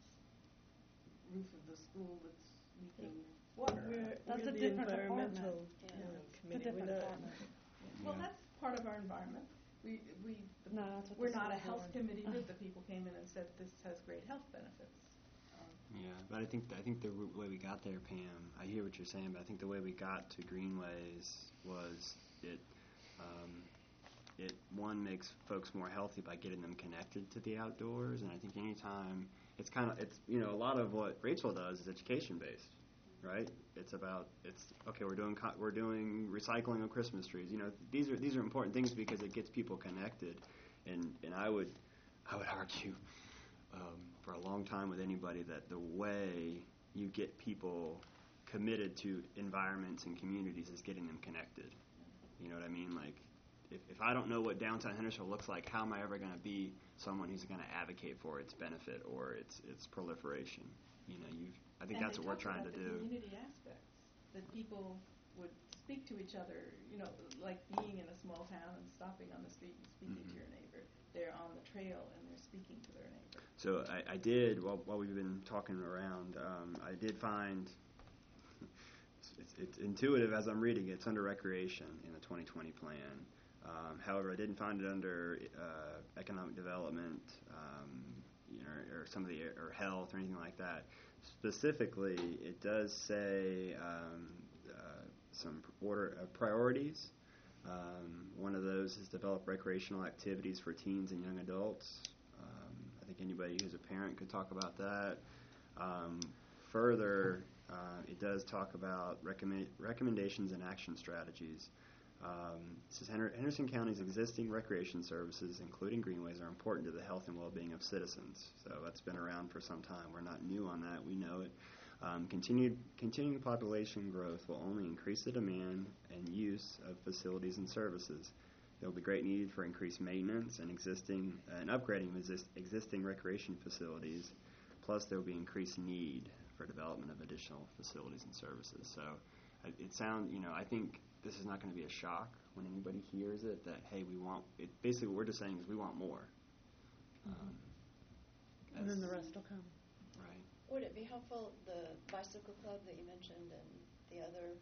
roof of the school that's leaking water? We're, That's we're a the different environmental department. you know, Yeah. It's a committee. different We're not, department. Well, Yeah. that's part of our environment. We, we, No, that's what we're the not a school health board- committee that the people came in and said this has great health benefits. Um, Yeah, but I think I think the w- way we got there, Pam, I hear what you're saying, but I think the way we got to Greenways was it um, it one makes folks more healthy by getting them connected to the outdoors, and I think anytime it's kind of it's you know a lot of what Rachel does is education based, right? It's about it's okay. We're doing co- we're doing recycling of Christmas trees. You know, these are these are important things because it gets people connected, and and I would I would argue. Um, for a long time with anybody that the way you get people committed to environments and communities is getting them connected. You know what I mean? Like, if, if I don't know what downtown Hendersonville looks like, how am I ever going to be someone who's going to advocate for its benefit or its its proliferation? You know, you. I think and that's they what we're talked trying to about the do. community aspects, that people would speak to each other, you know, like being in a small town and stopping on the street and speaking Mhm. to your neighbor. They're on the trail and they're speaking to their neighbor. So I, I did, while, while we've been talking around, um, I did find, it's, it's intuitive as I'm reading it, it's under recreation in the twenty twenty plan. Um, however, I didn't find it under uh, economic development, um, you know, or some of the, or health or anything like that. Specifically, it does say um, uh, some order uh, priorities. Um, one of those is develop recreational activities for teens and young adults. Um, I think anybody who's a parent could talk about that. Um, further, uh, it does talk about recommend, recommendations and action strategies. Um, it says Hender- Henderson County's existing recreation services, including greenways, are important to the health and well-being of citizens. So that's been around for some time. We're not new on that. We know it. Um, continued continuing population growth will only increase the demand and use of facilities and services. There will be great need for increased maintenance and existing uh, and upgrading exist, existing recreation facilities. Plus, there will be increased need for development of additional facilities and services. So, uh, it sounds, you know, I think this is not going to be a shock when anybody hears it. That hey, we want it. Basically, what we're just saying is we want more. Um, And then the that's- rest will come. Right. Would it be helpful, the bicycle club that you mentioned and the other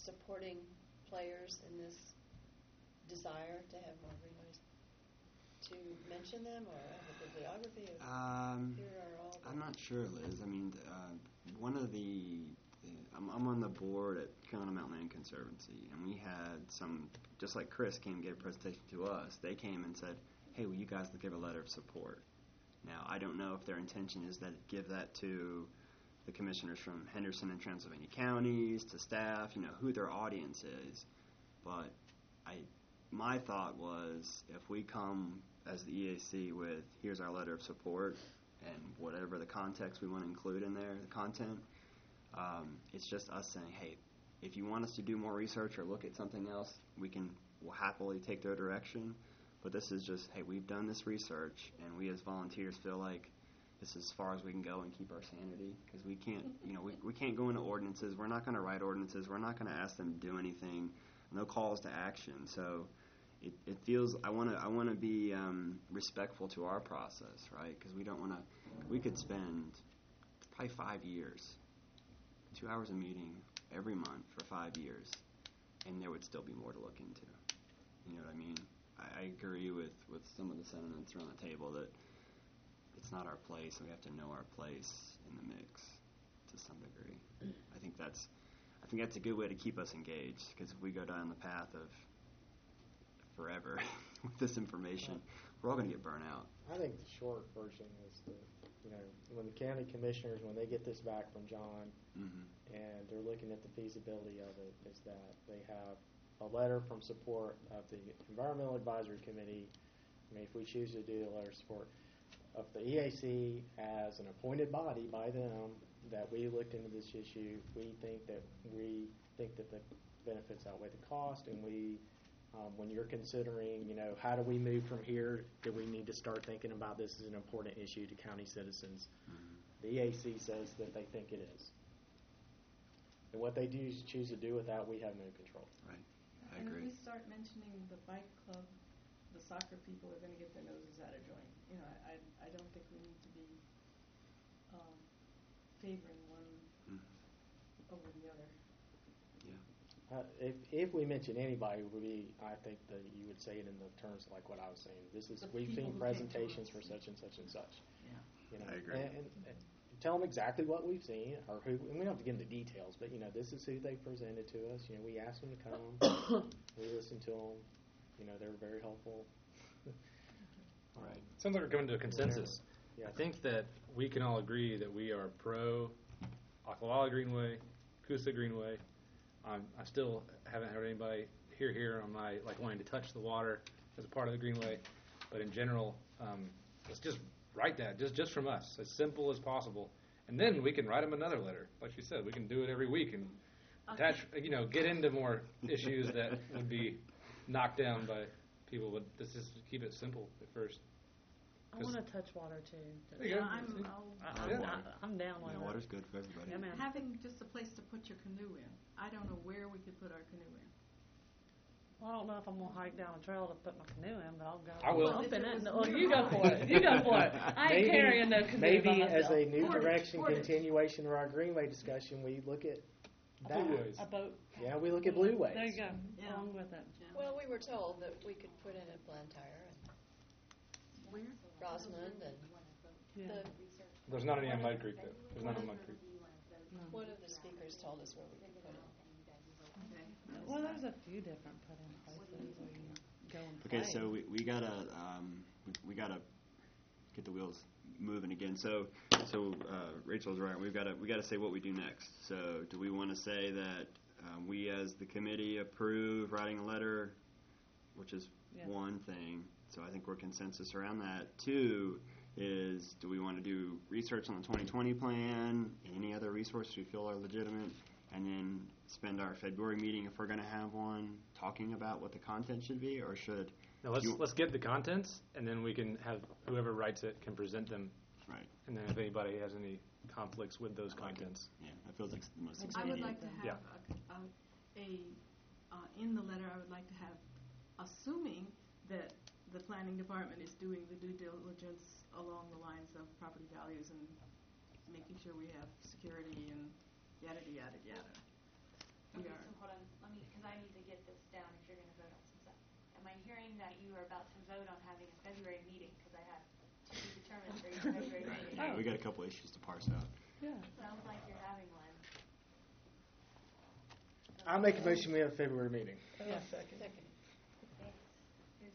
supporting players in this desire to have more greenways, to mention them or have a bibliography of Um, here are all the... I'm not sure, Liz. I mean, uh, one of the, I'm, I'm on the board at Carolina Mountain Land Conservancy, and we had some, just like Chris came and gave a presentation to us, they came and said, hey, will you guys give a letter of support? Now, I don't know if their intention is that give that to the commissioners from Henderson and Transylvania counties, to staff, you know, who their audience is. But I, my thought was, if we come as the E A C with, here's our letter of support, and whatever the context we want to include in there, the content, um, it's just us saying, hey, if you want us to do more research or look at something else, we can we'll happily take their direction. But this is just, hey, we've done this research, and we as volunteers feel like this is as far as we can go and keep our sanity, because we can't, you know, we, we can't go into ordinances. We're not going to write ordinances. We're not going to ask them to do anything. No calls to action. So it, it feels I want to I want to be um, respectful to our process, right? Because we don't want to. We could spend probably five years, two hours a meeting every month for five years, and there would still be more to look into. You know what I mean? I, I agree with, with some of the sentiments around the table that it's not our place, and we have to know our place in the mix to some degree. I think that's I think that's a good way to keep us engaged, because if we go down the path of forever with this information, we're all going to get burnt out. I think the short version is that, you know, when the county commissioners, when they get this back from John, mm-hmm. and they're looking at the feasibility of it, is that they have a letter from support of the Environmental Advisory Committee. I mean, if we choose to do a letter of support of the E A C as an appointed body by them, that we looked into this issue, we think that we think that the benefits outweigh the cost, and we, um, when you're considering, you know, how do we move from here, do we need to start thinking about this as an important issue to county citizens? Mm-hmm. The E A C says that they think it is. And what they do choose to do with that, we have no control. Right. I and agree. if we start mentioning the bike club, the soccer people are going to get their noses out of joint. You know, I, I don't think we need to be um, favoring one mm. over the other. Yeah. Uh, if if we mention anybody, would be I think that you would say it in the terms like what I was saying. This is The we've seen people who presentations came to for us. such and such and such. Yeah. You know, I agree. And, and, and tell them exactly what we've seen, or who. And we don't have to get into details, but you know, this is who they presented to us. You know, we asked them to come. We listened to them. You know, they were very helpful. Right. Sounds like we're coming to a consensus. Yeah. I think that we can all agree that we are pro Ocklawaha Greenway, Coosa Greenway. I'm, I still haven't heard anybody here here on my like wanting to touch the water as a part of the Greenway, but in general, um, let's just write that just just from us, as simple as possible, and then we can write them another letter. Like you said, we can do it every week and attach, you know, get into more issues that would be knocked down by people, but let's just keep it simple at first. I want to touch water too. There you Yeah, go. I'm, See? I'll, I, Yeah. I'm, I, I'm down with Yeah, it. water's good for everybody. Yeah, man. having just a place to put your canoe in. I don't know where we could put our canoe in. Well, I don't know if I'm gonna hike down a trail to put my canoe in, but I'll go. I will. Bump in If it it. was Well, near you go my- for it. You go for it. I ain't Maybe- carrying no canoe by Maybe myself. as a new Portage, direction portage. continuation of our Greenway discussion, we look at that. Blue ways. A boat. Yeah, we look at blue ways. There you go. Yeah. Along with it. Yeah. Well, we were told that we could put in at Blantyre and Where? Rosamond and Yeah. the, There's not any on Mud Creek though. There's none on Mud Creek. No. one of the speakers told us where we could put it. Okay. Well, there's a few different put-in places where you go and play. Okay, so we, we gotta um, we, we gotta get the wheels moving again. So so uh, Rachel's right. We've gotta we gotta say what we do next. So do we want to say that um, we as the committee approve writing a letter, which is Yes. one thing. So I think we're consensus around that. Two is, do we want to do research on the twenty twenty plan, any other resources we feel are legitimate, and then spend our February meeting, if we're going to have one, talking about what the content should be, or should... Now let's you- let's get the contents, and then we can have whoever writes it can present them, Right. and then if anybody has any conflicts with those I like it. contents. Yeah, that feels like the most I would expedient. like to have a, a, a uh, in the letter, I would like to have, assuming that the planning department is doing the due diligence along the lines of property values and making sure we have security and yada, yada, yada. We Okay, are. so hold on, let me, because I need to get this down if you're going to vote on some stuff. Am I hearing that you are about to vote on having a February meeting, because I have to be determined for your February meeting. Yeah, we got a couple issues to parse out. Yeah. Sounds like you're having one. I'll make a motion. We have a February meeting. Oh, Yeah. second. Second. Thanks. Who's,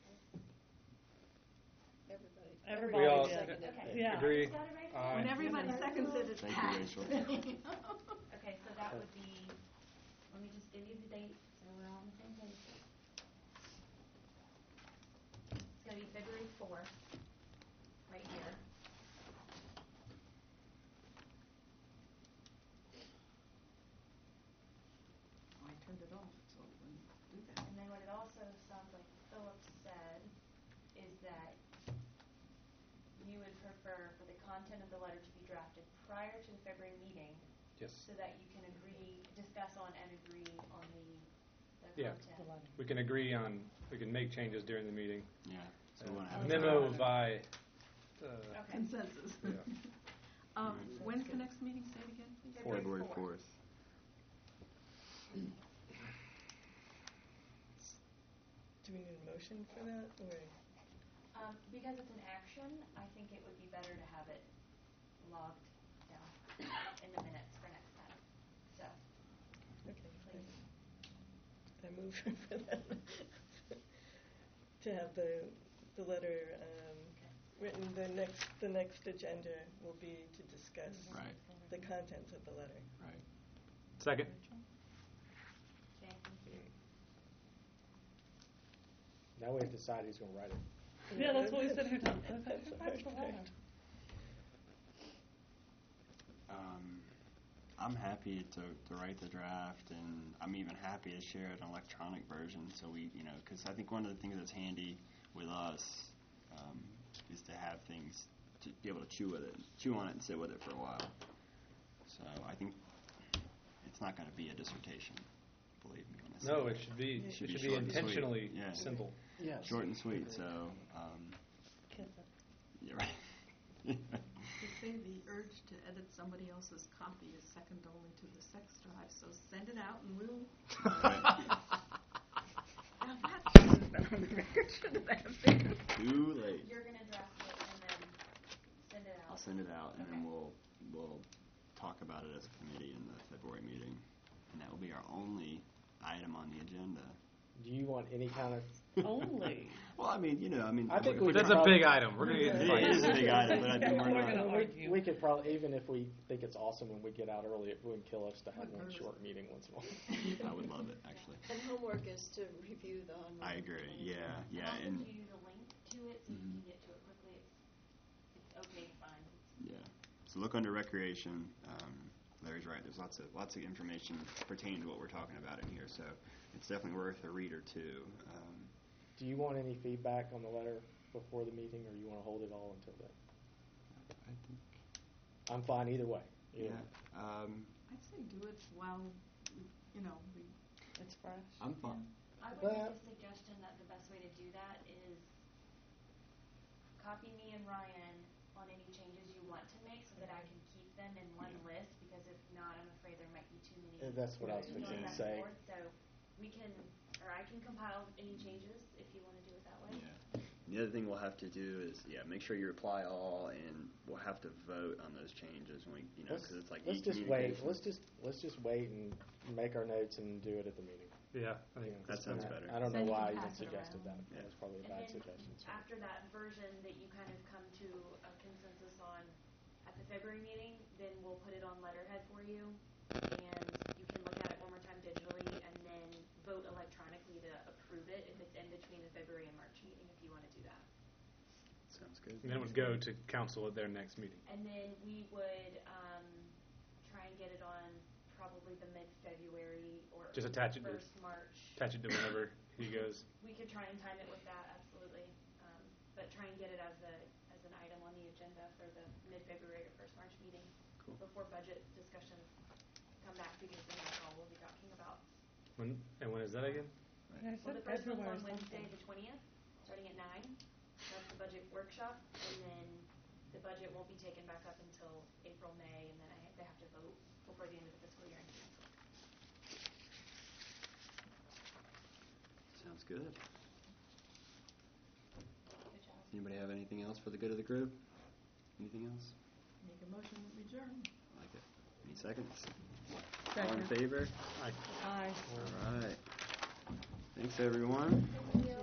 Everybody. Everybody We all seconded. okay. Yeah. Agree. Is that it right? Aye. When everybody seconds it, it's Thank you, passed. Rachel. Okay, so that would be, let me just give you the date so we're all on the same page. It's going to be February fourth, right here. I turned it off, so it wouldn't do that. And then what it also sounds like Philip said is that you would prefer for the content of the letter to be drafted prior to the February meeting Yes. so that you can agree, discuss on and agree on the, the Yeah. content. We can agree on, we can make changes during the meeting. Yeah. So Uh, we want to have a Memo draft. by, uh, Okay. Consensus. yeah. Um, when's the next meeting? Say it again, please. February fourth. Do we need a motion for that, or? Um, because it's an action, I think it would be better to have it logged down in the minutes for next time. So, Okay, please. I move for that. To have the, the letter um, written, the next, the next agenda will be to discuss Right. the contents of the letter. Right. Second. Thank you. Now we have to decide who's going to write it. Yeah, that's what we said. Who does? Who That's writes the right. letter? Um, I'm happy to, to write the draft, and I'm even happy to share an electronic version. So we, you know, because I think one of the things that's handy with us um, is to have things to be able to chew with it, chew on it, and sit with it for a while. So I think it's not going to be a dissertation. Believe me when I say No, that. it should be, It it should should be be short and sweet. intentionally Yeah. simple. Yeah. Short and sweet. So um, Kiss it. you're right. They say the urge to edit somebody else's copy is second only to the sex drive, so send it out and we'll. Now that should have been on the record, shouldn't that have been? Too late. You're going to draft it and then send it out. I'll send it out, and then Okay. we'll we'll talk about it as a committee in the February meeting, and that will be our only item on the agenda. Do you want any kind of? Only. Well, I mean, you know, I mean, I think we- we That's could a prob- big item. We're going to get it into is a fights. big item, but I think we're We're not. gonna we, argue. we could probably, even if we think it's awesome and we get out early, it wouldn't kill us to have one short meeting once in a while. I would love it, actually. And homework is to review the homework. I agree. Yeah, And yeah, I'll and send you the link to it so you Mhm. can get to it quickly. It's, it's okay to find. yeah. So look under recreation. Um, Larry's right. There's lots of lots of information pertaining to what we're talking about in here, so it's definitely worth a read or two. Um, Do you want any feedback on the letter before the meeting, or you want to hold it all until then? I think. I'm fine either way. Either Yeah. way. Um, I'd say do it while, you know, we. It's fresh. I'm fine. I would Well- make a suggestion that the best way to do that is copy me and Ryan on any changes you want to make so that I can keep them in one list, because if not, I'm afraid there might be too many. Uh, that's what I was going fixing to back and say. forth. So we can, or I can compile any changes if you want to do it that way. Yeah. The other thing we'll have to do is, yeah, make sure you reply all, and we'll have to vote on those changes when we, you know, Let's, because it's like let's just wait. e-communication. Let's just let's just wait and make our notes and do it at the meeting. Yeah, I think You know, That sounds I- better. I don't Then know you why can I even pass it suggested that. around. That was probably a And bad then suggestion. so. after that version that you kind of come to a consensus on at the February meeting, then we'll put it on letterhead for you, and you can look at it one more time digitally, and then vote electronically to approve it if it's in between the February and March meeting, if you want to do that. Sounds good. And then it would go to council at their next meeting. And then we would um, try and get it on probably the mid-February or Just attach it to- first March. Attach it to whenever he goes. We could try and time it with that, absolutely. Um, but try and get it as a as an item on the agenda for the mid-February or first March meeting. Cool. Before budget discussions come back, because then that's all we'll be talking about. When, and when is that again? Yeah, I Well, said the first one's February on or Wednesday, something. the twentieth, starting at nine. That's the budget workshop, and then the budget won't be taken back up until April, May, and then I, they have to vote before the end of the fiscal year in June. Sounds good. Anybody have anything else for the good of the group? Anything else? Make a motion, we adjourn. I like it. Any seconds? Second. All in favor? Aye. All right. Thanks, everyone. Thank you.